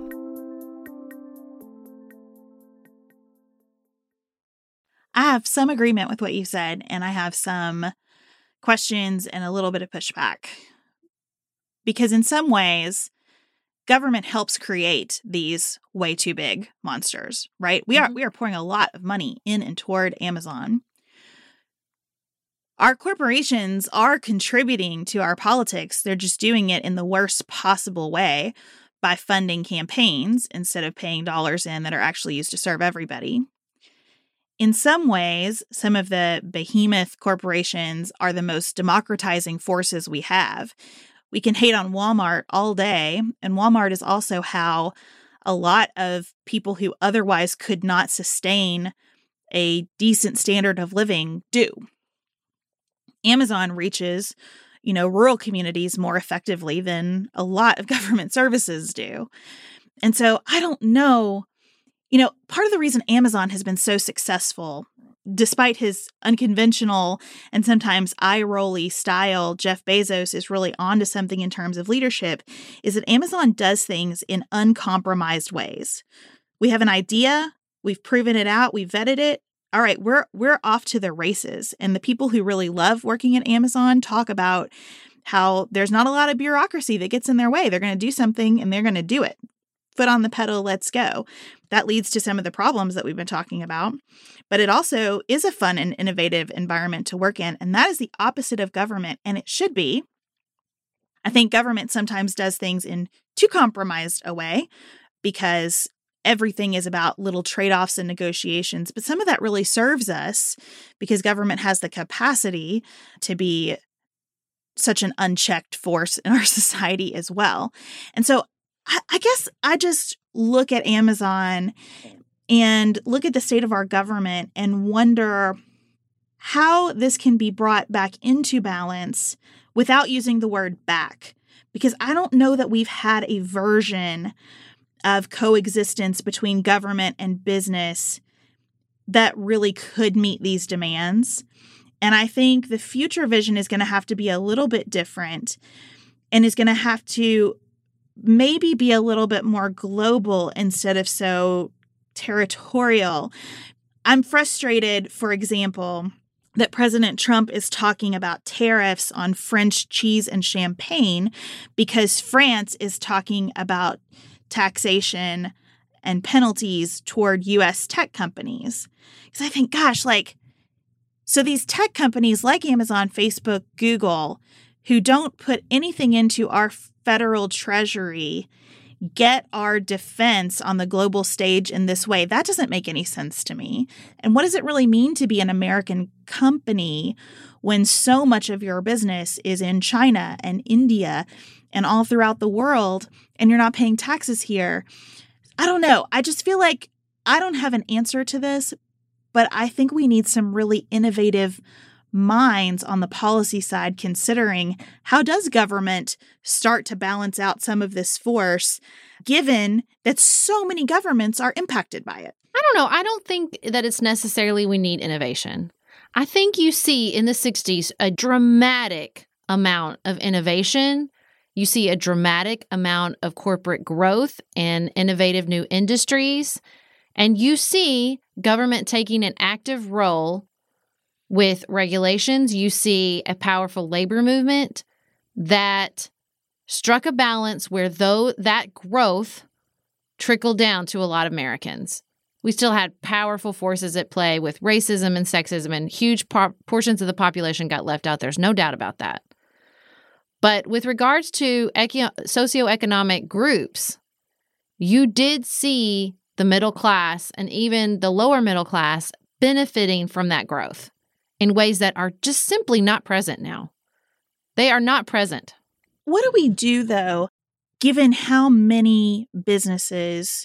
I have some agreement with what you said, and I have some questions and a little bit of pushback. Because in some ways, government helps create these way too big monsters, right? We are pouring a lot of money in and toward Amazon. Our corporations are contributing to our politics. They're just doing it in the worst possible way by funding campaigns instead of paying dollars in that are actually used to serve everybody. In some ways, some of the behemoth corporations are the most democratizing forces we have. We can hate on Walmart all day, and Walmart is also how a lot of people who otherwise could not sustain a decent standard of living do. Amazon reaches, rural communities more effectively than a lot of government services do. And so I don't know. Part of the reason Amazon has been so successful, despite his unconventional and sometimes eye-rolly style, Jeff Bezos is really onto something in terms of leadership, is that Amazon does things in uncompromised ways. We have an idea, we've proven it out, we've vetted it. All right, we're off to the races. And the people who really love working at Amazon talk about how there's not a lot of bureaucracy that gets in their way. They're going to do something and they're going to do it. Foot on the pedal, let's go. That leads to some of the problems that we've been talking about. But it also is a fun and innovative environment to work in. And that is the opposite of government. And it should be. I think government sometimes does things in too compromised a way because everything is about little trade-offs and negotiations. But some of that really serves us because government has the capacity to be such an unchecked force in our society as well. And so I guess I just look at Amazon and look at the state of our government and wonder how this can be brought back into balance without using the word back. Because I don't know that we've had a version of coexistence between government and business that really could meet these demands. And I think the future vision is going to have to be a little bit different and is going to have to maybe be a little bit more global instead of so territorial. I'm frustrated, for example, that President Trump is talking about tariffs on French cheese and champagne because France is talking about taxation and penalties toward U.S. tech companies. Because I think, gosh, so these tech companies like Amazon, Facebook, Google, who don't put anything into our federal treasury, get our defense on the global stage in this way. That doesn't make any sense to me. And what does it really mean to be an American company when so much of your business is in China and India and all throughout the world, and you're not paying taxes here? I don't know. I just feel like I don't have an answer to this, but I think we need some really innovative minds on the policy side, considering how does government start to balance out some of this force, given that so many governments are impacted by it? I don't know. I don't think that it's necessarily we need innovation. I think you see in the 60s a dramatic amount of innovation. You see a dramatic amount of corporate growth and innovative new industries. And you see government taking an active role with regulations. You see a powerful labor movement that struck a balance where though that growth trickled down to a lot of Americans. We still had powerful forces at play with racism and sexism, and huge portions of the population got left out. There's no doubt about that. But with regards to socioeconomic groups, you did see the middle class and even the lower middle class benefiting from that growth in ways that are just simply not present now. They are not present. What do we do, though, given how many businesses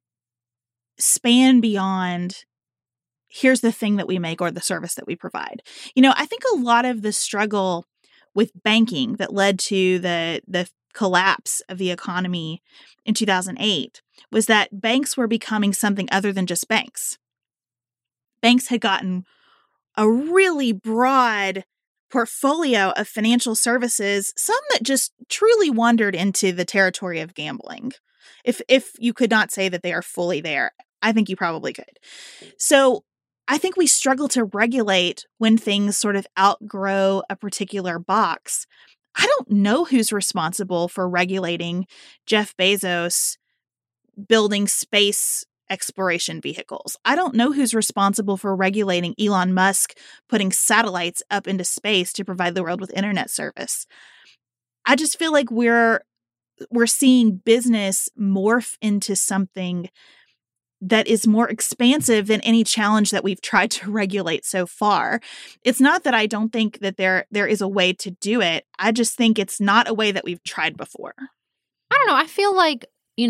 span beyond here's the thing that we make or the service that we provide? I think a lot of the struggle with banking that led to the collapse of the economy in 2008 was that banks were becoming something other than just banks. Banks had gotten a really broad portfolio of financial services, some that just truly wandered into the territory of gambling. If you could not say that they are fully there, I think you probably could. So I think we struggle to regulate when things sort of outgrow a particular box. I don't know who's responsible for regulating Jeff Bezos building space exploration vehicles. I don't know who's responsible for regulating Elon Musk putting satellites up into space to provide the world with internet service. I just feel like we're seeing business morph into something that is more expansive than any challenge that we've tried to regulate so far. It's not that I don't think that there is a way to do it. I just think it's not a way that we've tried before. I don't know. I feel like,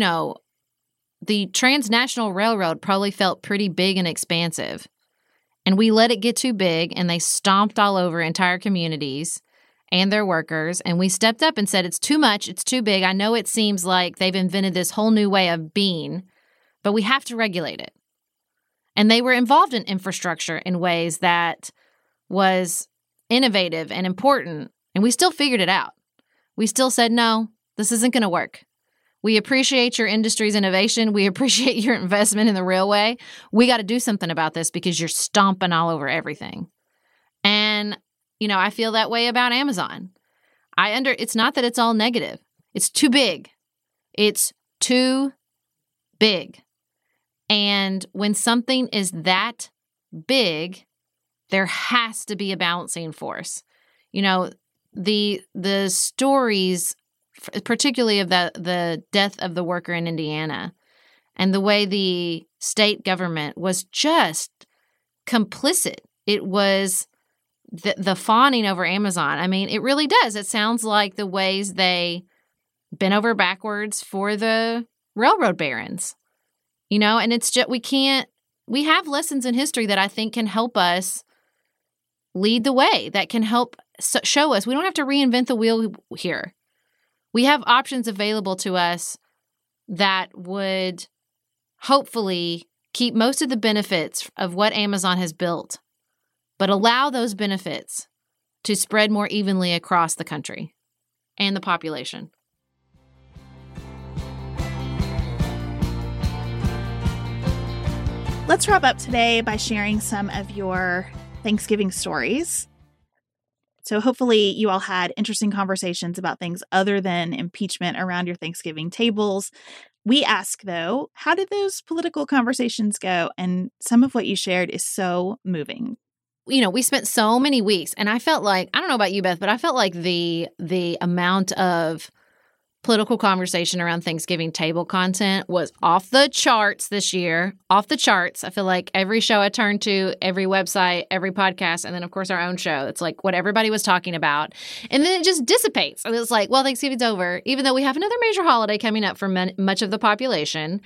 the transnational railroad probably felt pretty big and expansive. And we let it get too big, and they stomped all over entire communities and their workers. And we stepped up and said, it's too much. It's too big. I know it seems like they've invented this whole new way of being, but we have to regulate it. And they were involved in infrastructure in ways that was innovative and important. And we still figured it out. We still said, no, this isn't going to work. We appreciate your industry's innovation. We appreciate your investment in the railway. We got to do something about this because you're stomping all over everything. And, I feel that way about Amazon. It's not that it's all negative. It's too big. It's too big. And when something is that big, there has to be a balancing force. The stories, particularly of the death of the worker in Indiana, and the way the state government was just complicit. It was the fawning over Amazon. I mean, it really does. It sounds like the ways they bent over backwards for the railroad barons, and it's just, we have lessons in history that I think can help us lead the way, that can help show us we don't have to reinvent the wheel here. We have options available to us that would hopefully keep most of the benefits of what Amazon has built, but allow those benefits to spread more evenly across the country and the population. Let's wrap up today by sharing some of your Thanksgiving stories. So hopefully you all had interesting conversations about things other than impeachment around your Thanksgiving tables. We ask, though, how did those political conversations go? And some of what you shared is so moving. You know, we spent so many weeks, and I felt like, I don't know about you, Beth, but I felt like the amount of political conversation around Thanksgiving table content was off the charts this year. Off the charts. I feel like every show I turned to, every website, every podcast, and then, of course, our own show. It's like what everybody was talking about. And then it just dissipates. And it's like, well, Thanksgiving's over, even though we have another major holiday coming up for much of the population.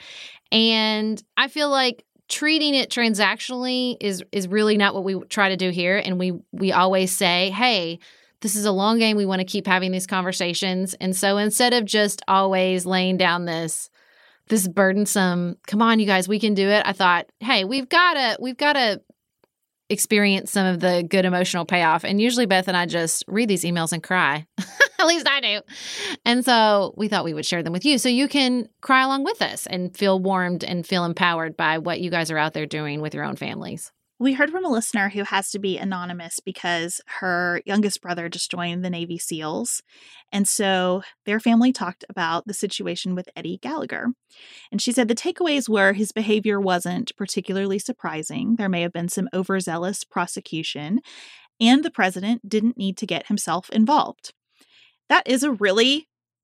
And I feel like treating it transactionally is really not what we try to do here. And we always say, hey, this is a long game. We want to keep having these conversations. And so instead of just always laying down this burdensome, come on, you guys, we can do it, I thought, hey, we've got to experience some of the good emotional payoff. And usually Beth and I just read these emails and cry. At least I do. And so we thought we would share them with you so you can cry along with us and feel warmed and feel empowered by what you guys are out there doing with your own families. We heard from a listener who has to be anonymous because her youngest brother just joined the Navy SEALs. And so their family talked about the situation with Eddie Gallagher. And she said the takeaways were his behavior wasn't particularly surprising. There may have been some overzealous prosecution, and the president didn't need to get himself involved. That is a really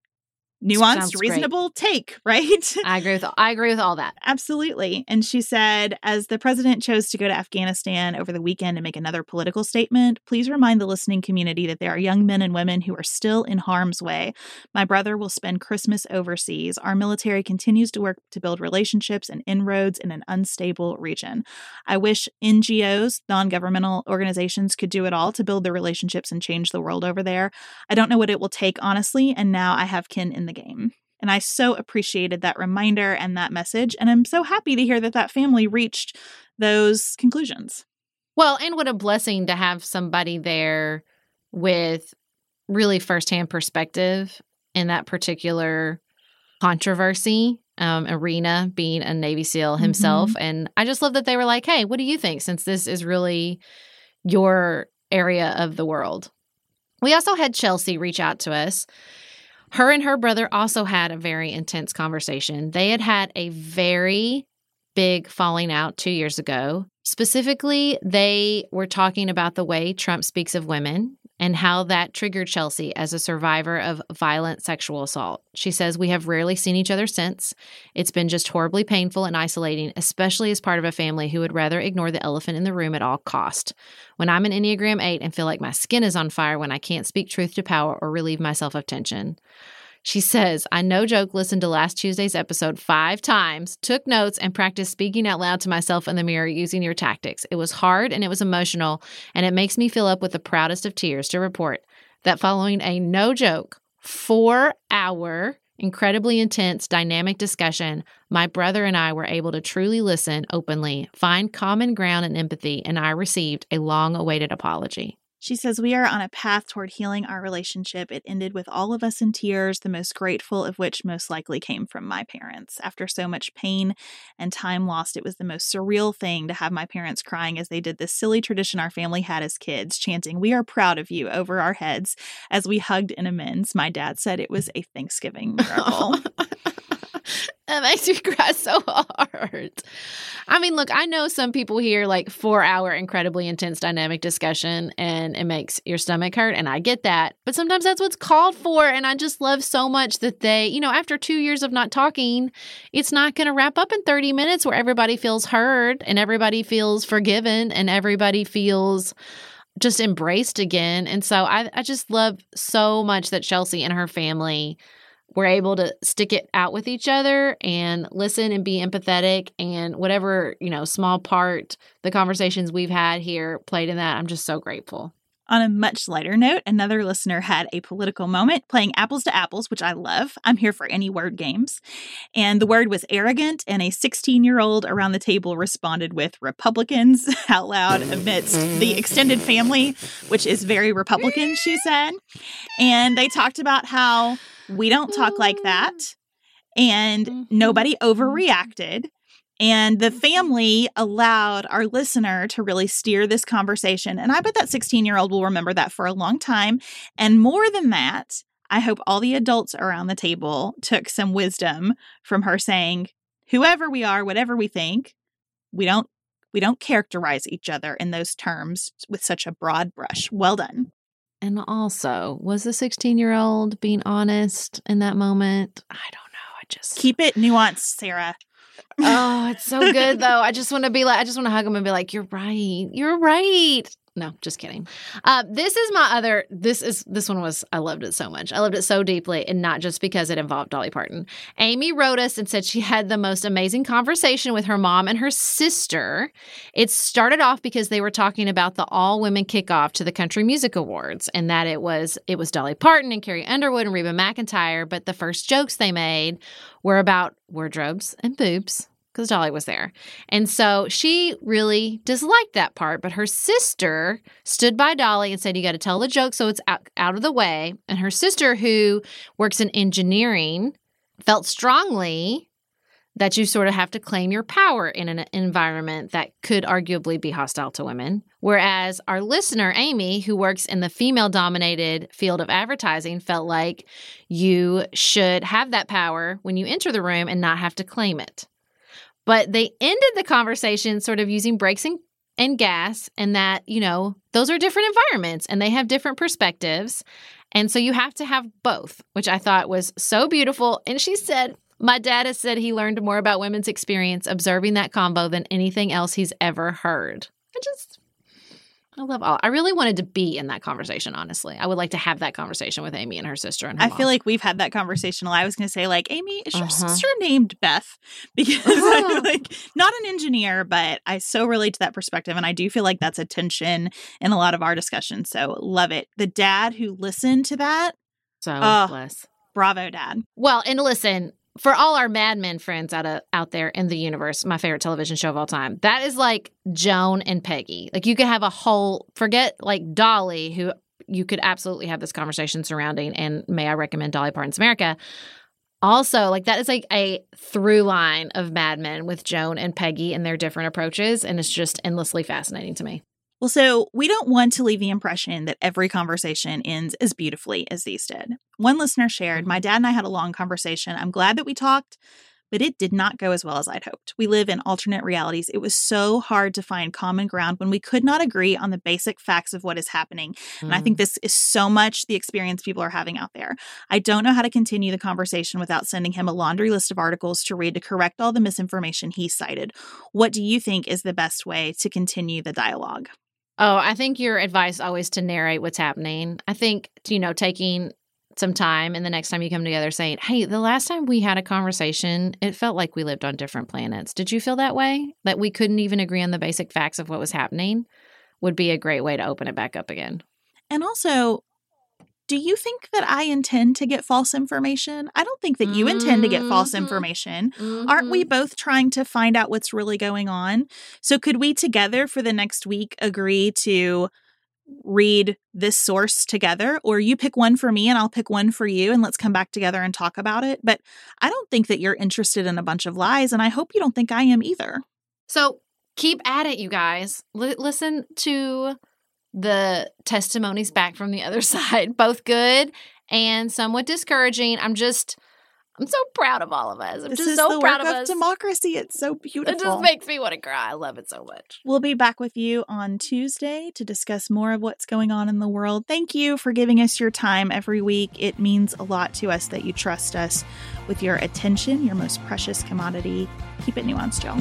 nuanced, reasonable take, right? I agree with all that. Absolutely. And she said, as the president chose to go to Afghanistan over the weekend and make another political statement, please remind the listening community that there are young men and women who are still in harm's way. My brother will spend Christmas overseas. Our military continues to work to build relationships and inroads in an unstable region. I wish NGOs, non-governmental organizations, could do it all to build the relationships and change the world over there. I don't know what it will take, honestly, and now I have kin in the game. And I so appreciated that reminder and that message. And I'm so happy to hear that family reached those conclusions. Well, and what a blessing to have somebody there with really firsthand perspective in that particular controversy arena, being a Navy SEAL himself. Mm-hmm. And I just love that they were like, hey, what do you think, since this is really your area of the world? We also had Chelsea reach out to us. Her and her brother also had a very intense conversation. They had a very big falling out 2 years ago. Specifically, they were talking about the way Trump speaks of women and how that triggered Chelsea as a survivor of violent sexual assault. She says, we have rarely seen each other since. It's been just horribly painful and isolating, especially as part of a family who would rather ignore the elephant in the room at all cost. When I'm an Enneagram 8 and feel like my skin is on fire when I can't speak truth to power or relieve myself of tension. She says, I no joke listened to last Tuesday's episode 5 times, took notes, and practiced speaking out loud to myself in the mirror using your tactics. It was hard and it was emotional, and it makes me fill up with the proudest of tears to report that following a no joke 4-hour, incredibly intense, dynamic discussion, my brother and I were able to truly listen openly, find common ground and empathy, and I received a long-awaited apology. She says, we are on a path toward healing our relationship. It ended with all of us in tears, the most grateful of which most likely came from my parents. After so much pain and time lost, it was the most surreal thing to have my parents crying as they did this silly tradition our family had as kids, chanting, we are proud of you, over our heads as we hugged in amends. My dad said it was a Thanksgiving miracle. That makes me cry so hard. I mean, look, I know some people hear like 4-hour incredibly intense dynamic discussion and it makes your stomach hurt. And I get that. But sometimes that's what's called for. And I just love so much that they, you know, after 2 years of not talking, it's not going to wrap up in 30 minutes where everybody feels heard and everybody feels forgiven and everybody feels just embraced again. And so I just love so much that Chelsea and her family were able to stick it out with each other and listen and be empathetic, and whatever, you know, small part the conversations we've had here played in that. I'm just so grateful. On a much lighter note, another listener had a political moment playing apples to apples, which I love. I'm here for any word games. And the word was arrogant, and a 16-year-old around the table responded with Republicans out loud amidst the extended family, which is very Republican, she said. And they talked about how we don't talk like that, and nobody overreacted. And the family allowed our listener to really steer this conversation. And I bet that 16-year-old will remember that for a long time. And more than that, I hope all the adults around the table took some wisdom from her saying, whoever we are, whatever we think, we don't characterize each other in those terms with such a broad brush. Well done. And also, was the 16-year-old being honest in that moment? I don't know. I just keep it nuanced, Sarah. Oh, it's so good though. I just want to hug him and be like, you're right. You're right. No, just kidding. This one was, I loved it so much. I loved it so deeply, and not just because it involved Dolly Parton. Amy wrote us and said she had the most amazing conversation with her mom and her sister. It started off because they were talking about the all-women kickoff to the Country Music Awards, and that it was Dolly Parton and Carrie Underwood and Reba McEntire, but the first jokes they made were about wardrobes and boobs, because Dolly was there. And so she really disliked that part, but her sister stood by Dolly and said, you got to tell the joke so it's out of the way. And her sister, who works in engineering, felt strongly that you sort of have to claim your power in an environment that could arguably be hostile to women. Whereas our listener, Amy, who works in the female-dominated field of advertising, felt like you should have that power when you enter the room and not have to claim it. But they ended the conversation sort of using brakes and gas, and that, those are different environments and they have different perspectives. And so you have to have both, which I thought was so beautiful. And she said, my dad has said he learned more about women's experience observing that combo than anything else he's ever heard. I really wanted to be in that conversation, honestly. I would like to have that conversation with Amy and her sister and her mom. I feel like we've had that conversation. I was going to say, Amy, is your sister named Beth? Because I'm not an engineer, but I so relate to that perspective. And I do feel like that's a tension in a lot of our discussions. So love it. The dad who listened to that. So bless. Bravo, Dad. Well, and listen, for all our Mad Men friends out there in the universe, my favorite television show of all time, that is like Joan and Peggy. You could have a whole, forget Dolly, who you could absolutely have this conversation surrounding, and may I recommend Dolly Parton's America. Also, that is a through line of Mad Men with Joan and Peggy and their different approaches, and it's just endlessly fascinating to me. Well, so we don't want to leave the impression that every conversation ends as beautifully as these did. One listener shared, my dad and I had a long conversation. I'm glad that we talked, but it did not go as well as I'd hoped. We live in alternate realities. It was so hard to find common ground when we could not agree on the basic facts of what is happening. And I think this is so much the experience people are having out there. I don't know how to continue the conversation without sending him a laundry list of articles to read to correct all the misinformation he cited. What do you think is the best way to continue the dialogue? Oh, I think your advice always to narrate what's happening. I think, taking some time and the next time you come together saying, hey, the last time we had a conversation, it felt like we lived on different planets. Did you feel that way? That we couldn't even agree on the basic facts of what was happening would be a great way to open it back up again. And also, do you think that I intend to get false information? I don't think that you intend to get false information. Aren't we both trying to find out what's really going on? So could we together for the next week agree to read this source together? Or you pick one for me and I'll pick one for you, and let's come back together and talk about it. But I don't think that you're interested in a bunch of lies, and I hope you don't think I am either. So keep at it, you guys. Listen to the testimonies back from the other side, both good and somewhat discouraging. I'm so proud of all of us. This is so proud of us. Democracy. It's so beautiful. It just makes me want to cry. I love it so much. We'll be back with you on Tuesday to discuss more of what's going on in the world. Thank you for giving us your time every week. It means a lot to us that you trust us with your attention, your most precious commodity. Keep it nuanced, y'all.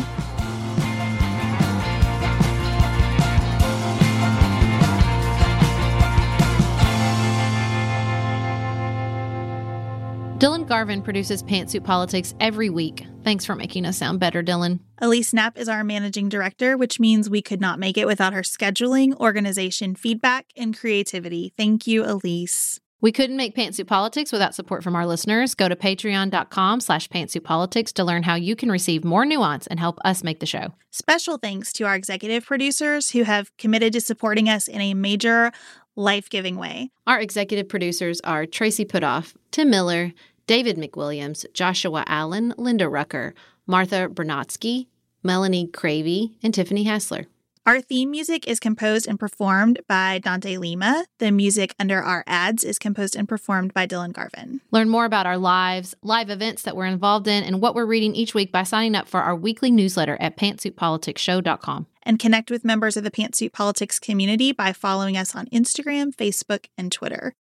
Dylan Garvin produces Pantsuit Politics every week. Thanks for making us sound better, Dylan. Elise Knapp is our managing director, which means we could not make it without her scheduling, organization, feedback, and creativity. Thank you, Elise. We couldn't make Pantsuit Politics without support from our listeners. Go to patreon.com/pantsuitpolitics to learn how you can receive more nuance and help us make the show. Special thanks to our executive producers who have committed to supporting us in a major, life-giving way. Our executive producers are Tracy Putoff, Tim Miller, David McWilliams, Joshua Allen, Linda Rucker, Martha Bernatsky, Melanie Cravey, and Tiffany Hassler. Our theme music is composed and performed by Dante Lima. The music under our ads is composed and performed by Dylan Garvin. Learn more about our live events that we're involved in and what we're reading each week by signing up for our weekly newsletter at pantsuitpoliticsshow.com. And connect with members of the Pantsuit Politics community by following us on Instagram, Facebook, and Twitter.